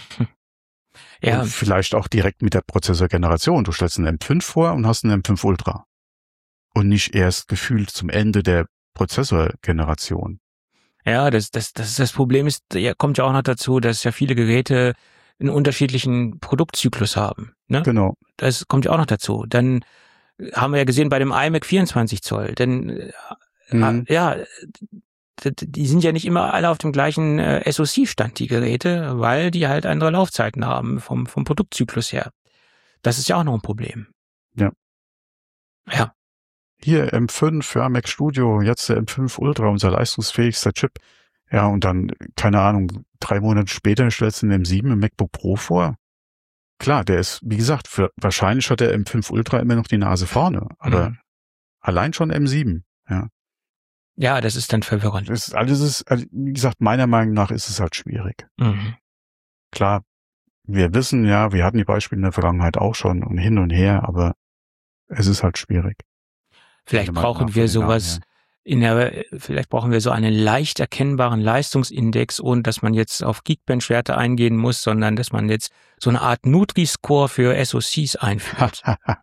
Ja, Und vielleicht auch direkt mit der Prozessorgeneration. Du stellst einen M fünf vor und hast einen M fünf Ultra. Und nicht erst gefühlt zum Ende der Prozessorgeneration. ja, das, das, das, das Problem ist, ja, kommt ja auch noch dazu, dass ja viele Geräte einen unterschiedlichen Produktzyklus haben. Ne? Genau. Das kommt ja auch noch dazu. Dann haben wir ja gesehen bei dem iMac vierundzwanzig Zoll, denn äh, Mhm. ja, d- d- die sind ja nicht immer alle auf dem gleichen äh, S O C-Stand, die Geräte, weil die halt andere Laufzeiten haben vom, vom Produktzyklus her. Das ist ja auch noch ein Problem. Ja. Ja. Hier M fünf, ja, Mac Studio, jetzt der M fünf Ultra, unser leistungsfähigster Chip. Ja, und dann, keine Ahnung, drei Monate später stellst du den M sieben im MacBook Pro vor. Klar, der ist, wie gesagt, für, wahrscheinlich hat der M fünf Ultra immer noch die Nase vorne, aber Mhm. allein schon M sieben, ja. Ja, das ist dann verwirrend. Das ist, alles ist, also, wie gesagt, meiner Meinung nach ist es halt schwierig. Mhm. Klar, wir wissen ja, wir hatten die Beispiele in der Vergangenheit auch schon und hin und her, aber es ist halt schwierig. Vielleicht Meiner Meinung brauchen nach wir von den Namen sowas her. in der, vielleicht brauchen wir so einen leicht erkennbaren Leistungsindex, ohne dass man jetzt auf Geekbench-Werte eingehen muss, sondern dass man jetzt so eine Art Nutri-Score für S O Cs einführt.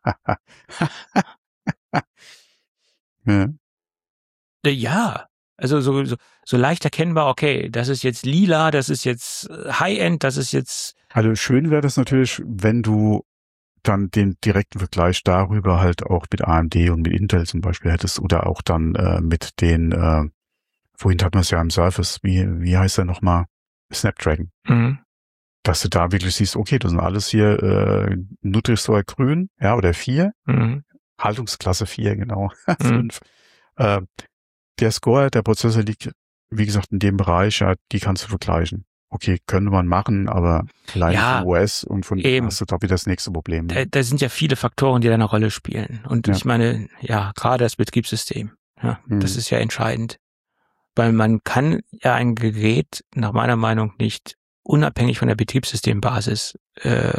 Ja. Ja, also so, so, so leicht erkennbar, okay, das ist jetzt lila, das ist jetzt äh, High-End, das ist jetzt, Also schön wäre das natürlich, wenn du dann den direkten Vergleich darüber halt auch mit A M D und mit Intel zum Beispiel hättest oder auch dann äh, mit den, äh, vorhin hatten wir es ja im Surface, wie, wie heißt der nochmal? Snapdragon. mhm. Dass du da wirklich siehst, okay, das sind alles hier äh, Nutri-Score grün, ja, oder vier, Mhm. Haltungsklasse vier, genau, Mhm. fünf. Äh, der Score, der Prozessor liegt, wie gesagt, in dem Bereich, ja, die kannst du vergleichen. Okay, könnte man machen, aber allein Ja, von O S und von eben. hast du da wieder das nächste Problem. Da, da sind ja viele Faktoren, die da eine Rolle spielen. Und Ja. ich meine, ja, gerade das Betriebssystem, ja, Mhm. das ist ja entscheidend. Weil man kann ja ein Gerät nach meiner Meinung nicht unabhängig von der Betriebssystembasis äh,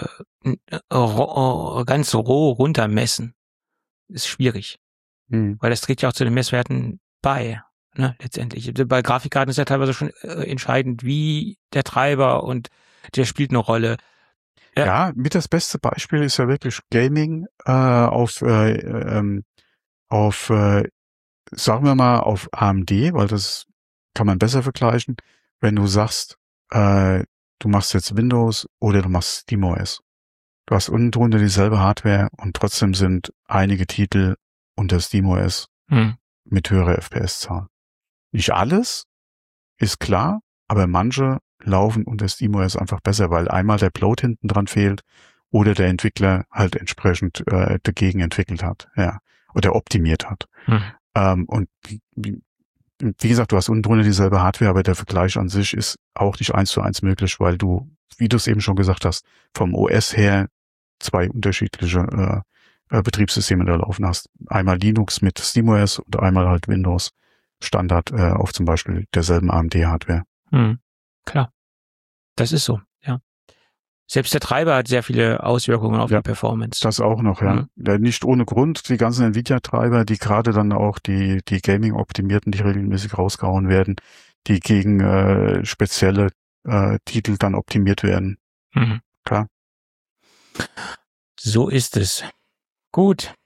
ro- ganz roh runtermessen. Ist schwierig, Mhm. weil das trägt ja auch zu den Messwerten bei, ne, letztendlich. Bei Grafikkarten ist ja teilweise schon äh, entscheidend, wie der Treiber und der spielt eine Rolle. Ja. Ja, mit das beste Beispiel ist ja wirklich Gaming äh, auf äh, ähm, auf äh, sagen wir mal auf A M D, weil das kann man besser vergleichen, wenn du sagst, äh, du machst jetzt Windows oder du machst SteamOS. Du hast unten drunter dieselbe Hardware und trotzdem sind einige Titel unter SteamOS Hm. mit höherer F P S-Zahl. Nicht alles, ist klar, aber manche laufen unter SteamOS einfach besser, weil einmal der Bloat hinten dran fehlt oder der Entwickler halt entsprechend äh, dagegen entwickelt hat, ja, oder optimiert hat. Hm. Ähm, und wie, wie wie gesagt, du hast unten drunter dieselbe Hardware, aber der Vergleich an sich ist auch nicht eins zu eins möglich, weil du, wie du es eben schon gesagt hast, vom O S her zwei unterschiedliche äh, Betriebssysteme da laufen hast. Einmal Linux mit SteamOS und einmal halt Windows Standard äh, auf zum Beispiel derselben A M D-Hardware. Hm. Klar. Das ist so, ja. Selbst der Treiber hat sehr viele Auswirkungen auf Ja, die Performance. Das auch noch, ja. Mhm. ja. Nicht ohne Grund, die ganzen Nvidia-Treiber, die gerade dann auch die die Gaming-Optimierten, die regelmäßig rausgehauen werden, die gegen äh, spezielle äh, Titel dann optimiert werden. Mhm. Klar. So ist es. Gut.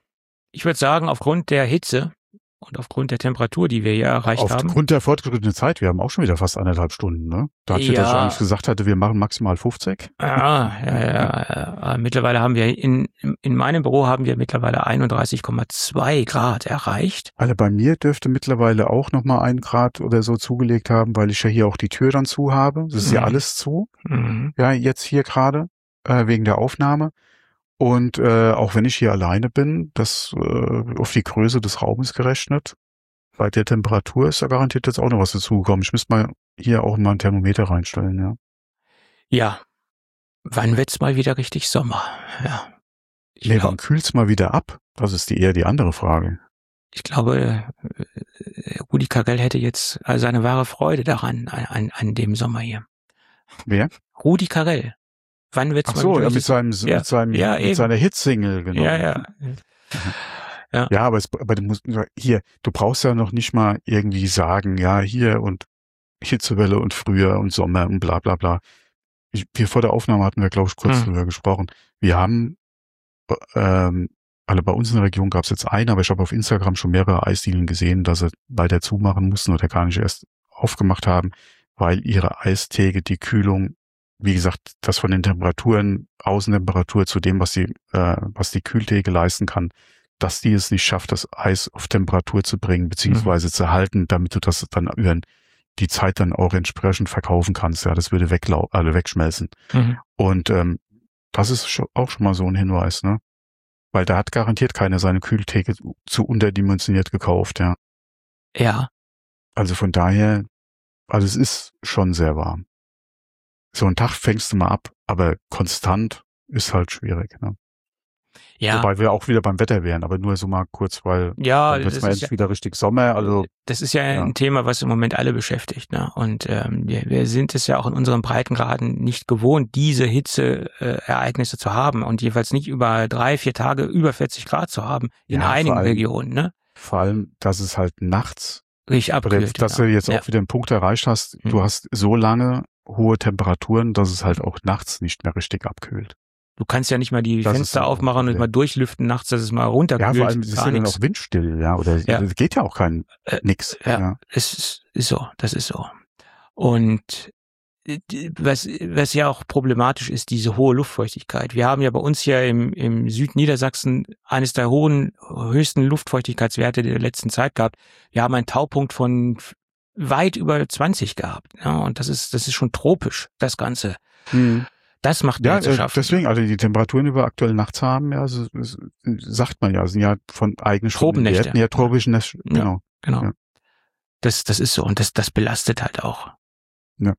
Ich würde sagen, aufgrund der Hitze und aufgrund der Temperatur, die wir hier erreicht Aufgrund haben. Aufgrund der fortgeschrittenen Zeit, wir haben auch schon wieder fast anderthalb Stunden, ne? Da hat ja, dass ich eigentlich gesagt hatte, wir machen maximal fünfzig. Ja, ja, ja, ja. Mittlerweile haben wir in, in meinem Büro haben wir mittlerweile einunddreißig Komma zwei Grad erreicht. Also bei mir dürfte mittlerweile auch nochmal ein Grad oder so zugelegt haben, weil ich ja hier auch die Tür dann zu habe. Das ist mhm. ja alles zu. Mhm. Ja, jetzt hier gerade, äh, wegen der Aufnahme. Und äh, auch wenn ich hier alleine bin, das äh, auf die Größe des Raumes gerechnet, bei der Temperatur ist da garantiert jetzt auch noch was dazugekommen. Ich müsste mal hier auch mal ein Thermometer reinstellen, ja. Ja. Wann wird's mal wieder richtig Sommer? Ja. Ich nee, glaub, wann kühlt's mal wieder ab? Das ist die eher die andere Frage. Ich glaube, Rudi Carrell hätte jetzt seine wahre Freude daran, an, an dem Sommer hier. Wer? Rudi Carrell. Wann wird's Ach mal so, wieder ja, mit seinem, ja, mit seinem, ja, mit seiner Hitsingle, genau. Ja, ja. Ja, ja aber, es, aber du musst, hier, du brauchst ja noch nicht mal irgendwie sagen, ja, hier und Hitzewelle und Frühjahr und Sommer und bla, bla, bla. Ich, wir vor der Aufnahme hatten wir, glaube ich, kurz hm. drüber gesprochen. Wir haben, ähm, alle bei uns in der Region gab es jetzt einen, aber ich habe auf Instagram schon mehrere Eisdielen gesehen, dass sie leider zumachen mussten oder gar nicht erst aufgemacht haben, weil ihre Eistheke die Kühlung, wie gesagt, das von den Temperaturen, Außentemperatur zu dem, was die, äh, was die Kühltheke leisten kann, dass die es nicht schafft, das Eis auf Temperatur zu bringen, beziehungsweise mhm. zu halten, damit du das dann über die Zeit dann auch entsprechend verkaufen kannst. Ja, das würde weglau- alle wegschmelzen. Mhm. Und ähm, das ist schon, auch schon mal so ein Hinweis, ne? Weil da hat garantiert keiner seine Kühltheke zu unterdimensioniert gekauft, ja. Ja. Also von daher, also es ist schon sehr warm. So einen Tag fängst du mal ab, aber konstant ist halt schwierig, ne? Ja. Wobei wir auch wieder beim Wetter wären, aber nur so mal kurz, weil ja, dann wird's mal endlich ja, wieder richtig Sommer. Also das ist ja, ja ein Thema, was im Moment alle beschäftigt, ne? Und ähm, wir, wir sind es ja auch in unseren Breitengraden nicht gewohnt, diese Hitzeereignisse äh, zu haben und jeweils nicht über drei, vier Tage über vierzig Grad zu haben in ja, einigen allem, Regionen, ne? Vor allem, dass es halt nachts richtig abkühlt, dass ja. du jetzt ja. auch wieder einen Punkt erreicht hast. Hm. Du hast so lange hohe Temperaturen, dass es halt auch nachts nicht mehr richtig abkühlt. Du kannst ja nicht mal die das Fenster aufmachen und mal durchlüften nachts, dass es mal runterkühlt. Ja, vor allem ist ja dann auch windstill, ja, oder ja. Es geht ja auch kein äh, nix. Ja, ja. Es ist, ist so, das ist so. Und was, was ja auch problematisch ist, diese hohe Luftfeuchtigkeit. Wir haben ja bei uns hier im, im Südniedersachsen eines der hohen, höchsten Luftfeuchtigkeitswerte der letzten Zeit gehabt. Wir haben einen Taupunkt von weit über zwanzig gehabt. Ja, und das ist, das ist schon tropisch, das Ganze. Hm. Das macht ja, mir zu schaffen. Deswegen, also die Temperaturen, die wir aktuell nachts haben, ja, also, das sagt man ja, sind ja von eigenen Tropennächte. Ja, tropischen Nächte, genau. Ja, genau. Ja. Das, das ist so und das, das belastet halt auch. Ja.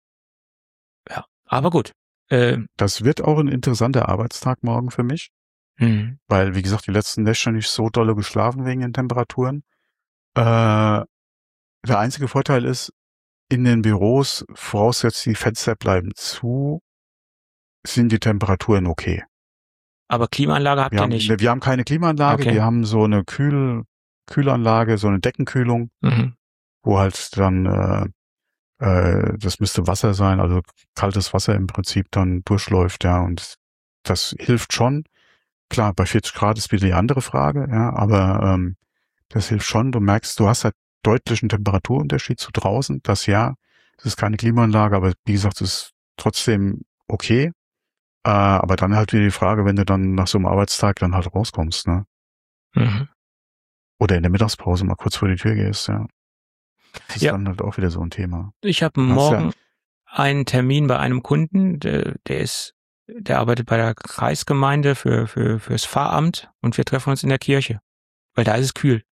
Ja, aber gut. Äh, das wird auch ein interessanter Arbeitstag morgen für mich, mhm. weil, wie gesagt, die letzten Nächte nicht so dolle geschlafen wegen den Temperaturen. Äh, der einzige Vorteil ist, in den Büros, vorausgesetzt die Fenster bleiben zu, sind die Temperaturen okay. Aber Klimaanlage habt wir ihr haben, nicht? Wir haben keine Klimaanlage, okay. wir haben so eine Kühl, Kühlanlage, so eine Deckenkühlung, mhm. wo halt dann, äh, äh, das müsste Wasser sein, also kaltes Wasser im Prinzip dann durchläuft, ja, und das hilft schon. Klar, bei vierzig Grad ist wieder die andere Frage, ja, aber ähm, das hilft schon. Du merkst, du hast halt deutlichen Temperaturunterschied zu draußen, das ja, es ist keine Klimaanlage, aber wie gesagt, es ist trotzdem okay. Äh, aber dann halt wieder die Frage, wenn du dann nach so einem Arbeitstag dann halt rauskommst, ne? Mhm. Oder in der Mittagspause mal kurz vor die Tür gehst, ja. Das ist ja dann halt auch wieder so ein Thema. Ich habe morgen ja einen Termin bei einem Kunden, der, der ist, der arbeitet bei der Kreisgemeinde für, für, fürs Pfarramt und wir treffen uns in der Kirche. Weil da ist es kühl.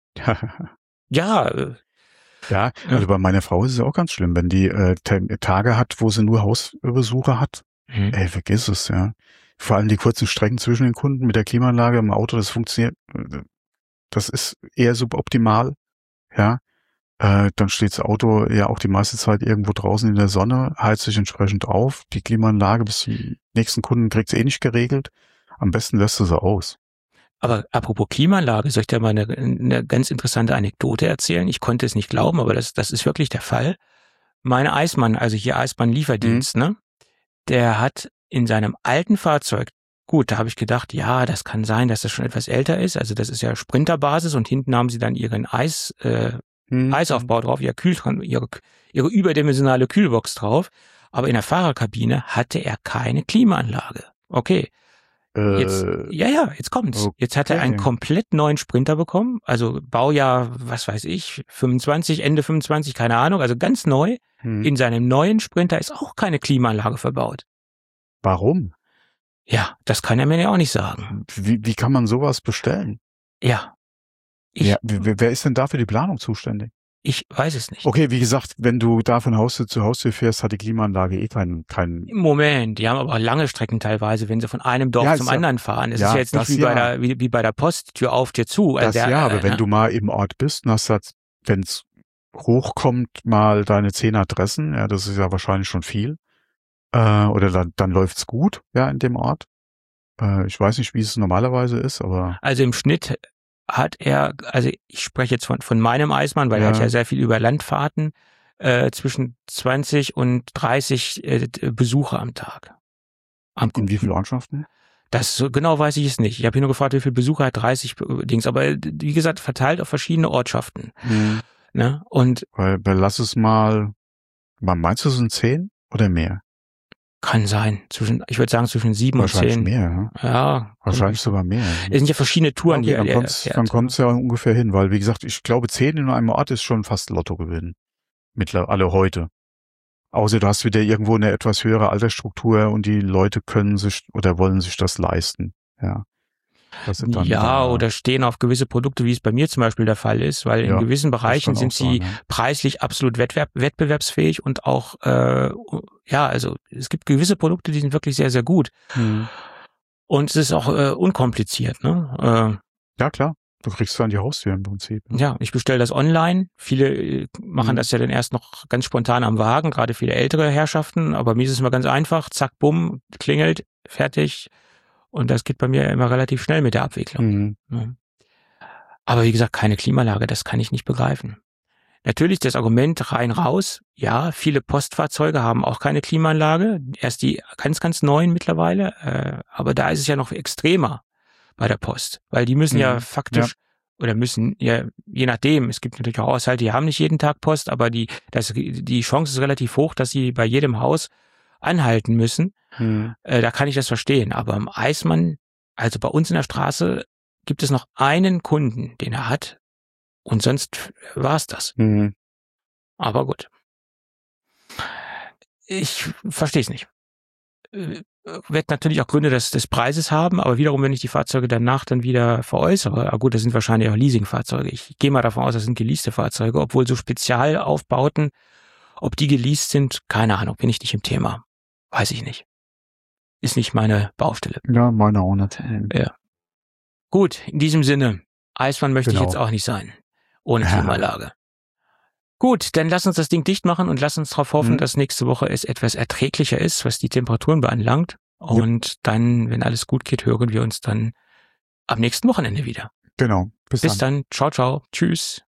ja. Äh, ja, also bei meiner Frau ist es auch ganz schlimm, wenn die äh, Tage hat, wo sie nur Hausbesucher hat. Mhm. Ey, vergiss es, ja. Vor allem die kurzen Strecken zwischen den Kunden mit der Klimaanlage im Auto, das funktioniert, das ist eher suboptimal, ja. Äh, dann steht das Auto ja auch die meiste Zeit irgendwo draußen in der Sonne, heizt sich entsprechend auf. Die Klimaanlage bis zum nächsten Kunden kriegt's eh nicht geregelt. Am besten lässt du sie aus. Aber apropos Klimaanlage, soll ich dir mal eine, eine ganz interessante Anekdote erzählen? Ich konnte es nicht glauben, aber das, das ist wirklich der Fall. Mein Eismann, also hier Eismann-Lieferdienst, mhm. ne? Der hat in seinem alten Fahrzeug Gut, da habe ich gedacht, ja, das kann sein, dass das schon etwas älter ist. Also das ist ja Sprinterbasis und hinten haben sie dann ihren Eis, äh, Hm. Eisaufbau drauf, ihr Kühlschrank, ihre, ihre überdimensionale Kühlbox drauf. Aber in der Fahrerkabine hatte er keine Klimaanlage. Okay. Jetzt, Äh, ja, ja, jetzt kommt's. okay. Jetzt hat er einen komplett neuen Sprinter bekommen. Also Baujahr, was weiß ich, fünfundzwanzig, Ende fünfundzwanzig, keine Ahnung, also ganz neu. Hm. In seinem neuen Sprinter ist auch keine Klimaanlage verbaut. Warum? Ja, das kann er mir ja auch nicht sagen. Wie, wie kann man sowas bestellen? Ja. Ich, Ja, wer, wer ist denn da für die Planung zuständig? ich weiß es nicht. Okay, wie gesagt, wenn du da von Haustür zu Haustür fährst, hat die Klimaanlage eh keinen, keinen. Moment, die haben aber lange Strecken teilweise, wenn sie von einem Dorf Ja, zum ist ja- anderen fahren. Es ja, ist ja jetzt nicht das wie bei ja. der, wie, wie bei der Post, Tür auf, Tür zu. Also Das der, ja, aber äh, wenn ne? du mal im Ort bist und hast halt, wenn's hochkommt, mal deine zehn Adressen, ja, das ist ja wahrscheinlich schon viel. Äh, oder dann, dann läuft's gut, ja, in dem Ort. Äh, ich weiß nicht, wie es normalerweise ist, aber Also im Schnitt hat er, also ich spreche jetzt von, von meinem Eismann, weil Ja. er hat ja sehr viel über Landfahrten, äh, zwischen zwanzig und dreißig äh, Besucher am Tag. Am, in wie vielen Ortschaften? Das so genau weiß ich es nicht. Ich habe hier nur gefragt, wie viel Besucher hat dreißig Dings, aber äh, wie gesagt, verteilt auf verschiedene Ortschaften. Hm. Ne? Und Weil, weil lass es mal, man meinst du, es sind zehn oder mehr? kann sein, zwischen, ich würde sagen zwischen sieben und Wahrscheinlich zehn. mehr, ja. Ja. Wahrscheinlich sogar mehr. Es sind ja verschiedene Touren, Okay, die dann er kommt's, fährt. dann kommt's ja ungefähr hin, weil, wie gesagt, ich glaube, zehn in einem Ort ist schon fast Lotto gewinnen. Mittlerweile heute. Außer du hast wieder irgendwo eine etwas höhere Altersstruktur und die Leute können sich oder wollen sich das leisten. Ja. Das sind dann Ja, wieder, oder stehen auf gewisse Produkte, wie es bei mir zum Beispiel der Fall ist, weil in Ja, gewissen das Bereichen kann sind auch sie sein, ja. preislich absolut wettbewerb, wettbewerbsfähig und auch, äh, ja, also es gibt gewisse Produkte, die sind wirklich sehr, sehr gut. Hm. Und es ist auch äh, unkompliziert. Ne? Ja, klar. Du kriegst es an die Haustür im Prinzip. Äh, ja, ich bestelle das online. Viele äh, machen Mhm. das ja dann erst noch ganz spontan am Wagen, gerade viele ältere Herrschaften. Aber mir ist es immer ganz einfach. Zack, bumm, klingelt, fertig. Und das geht bei mir immer relativ schnell mit der Abwicklung. Mhm. Ne? Aber wie gesagt, keine Klimaanlage, das kann ich nicht begreifen. Natürlich das Argument rein raus, ja, viele Postfahrzeuge haben auch keine Klimaanlage, erst die ganz, ganz neuen mittlerweile, äh, aber da ist es ja noch extremer bei der Post, weil die müssen ja Mhm, faktisch oder müssen ja, je nachdem, es gibt natürlich auch Haushalte, die haben nicht jeden Tag Post, aber die, das, die Chance ist relativ hoch, dass sie bei jedem Haus anhalten müssen. Mhm. Äh, da kann ich das verstehen, aber im Eismann, also bei uns in der Straße, gibt es noch einen Kunden, den er hat, und sonst war's das. Mhm. Aber gut. Ich verstehe es nicht. Äh, Wird natürlich auch Gründe des, des Preises haben, aber wiederum, wenn ich die Fahrzeuge danach dann wieder veräußere, ah gut, das sind wahrscheinlich auch Leasingfahrzeuge. Ich gehe mal davon aus, das sind geleaste Fahrzeuge, obwohl so Spezialaufbauten, ob die geleast sind, keine Ahnung, bin ich nicht im Thema. Weiß ich nicht. Ist nicht meine Baustelle. Ja, meine auch nicht. Ja. Gut, in diesem Sinne, Eismann möchte Genau. ich jetzt auch nicht sein. Ohne Ja. Klimaanlage. Gut, dann lass uns das Ding dicht machen und lass uns darauf hoffen, Mhm. dass nächste Woche es etwas erträglicher ist, was die Temperaturen beanlangt. Und dann, wenn alles gut geht, hören wir uns dann am nächsten Wochenende wieder. Genau. Bis, Bis dann. dann. Ciao, ciao. Tschüss.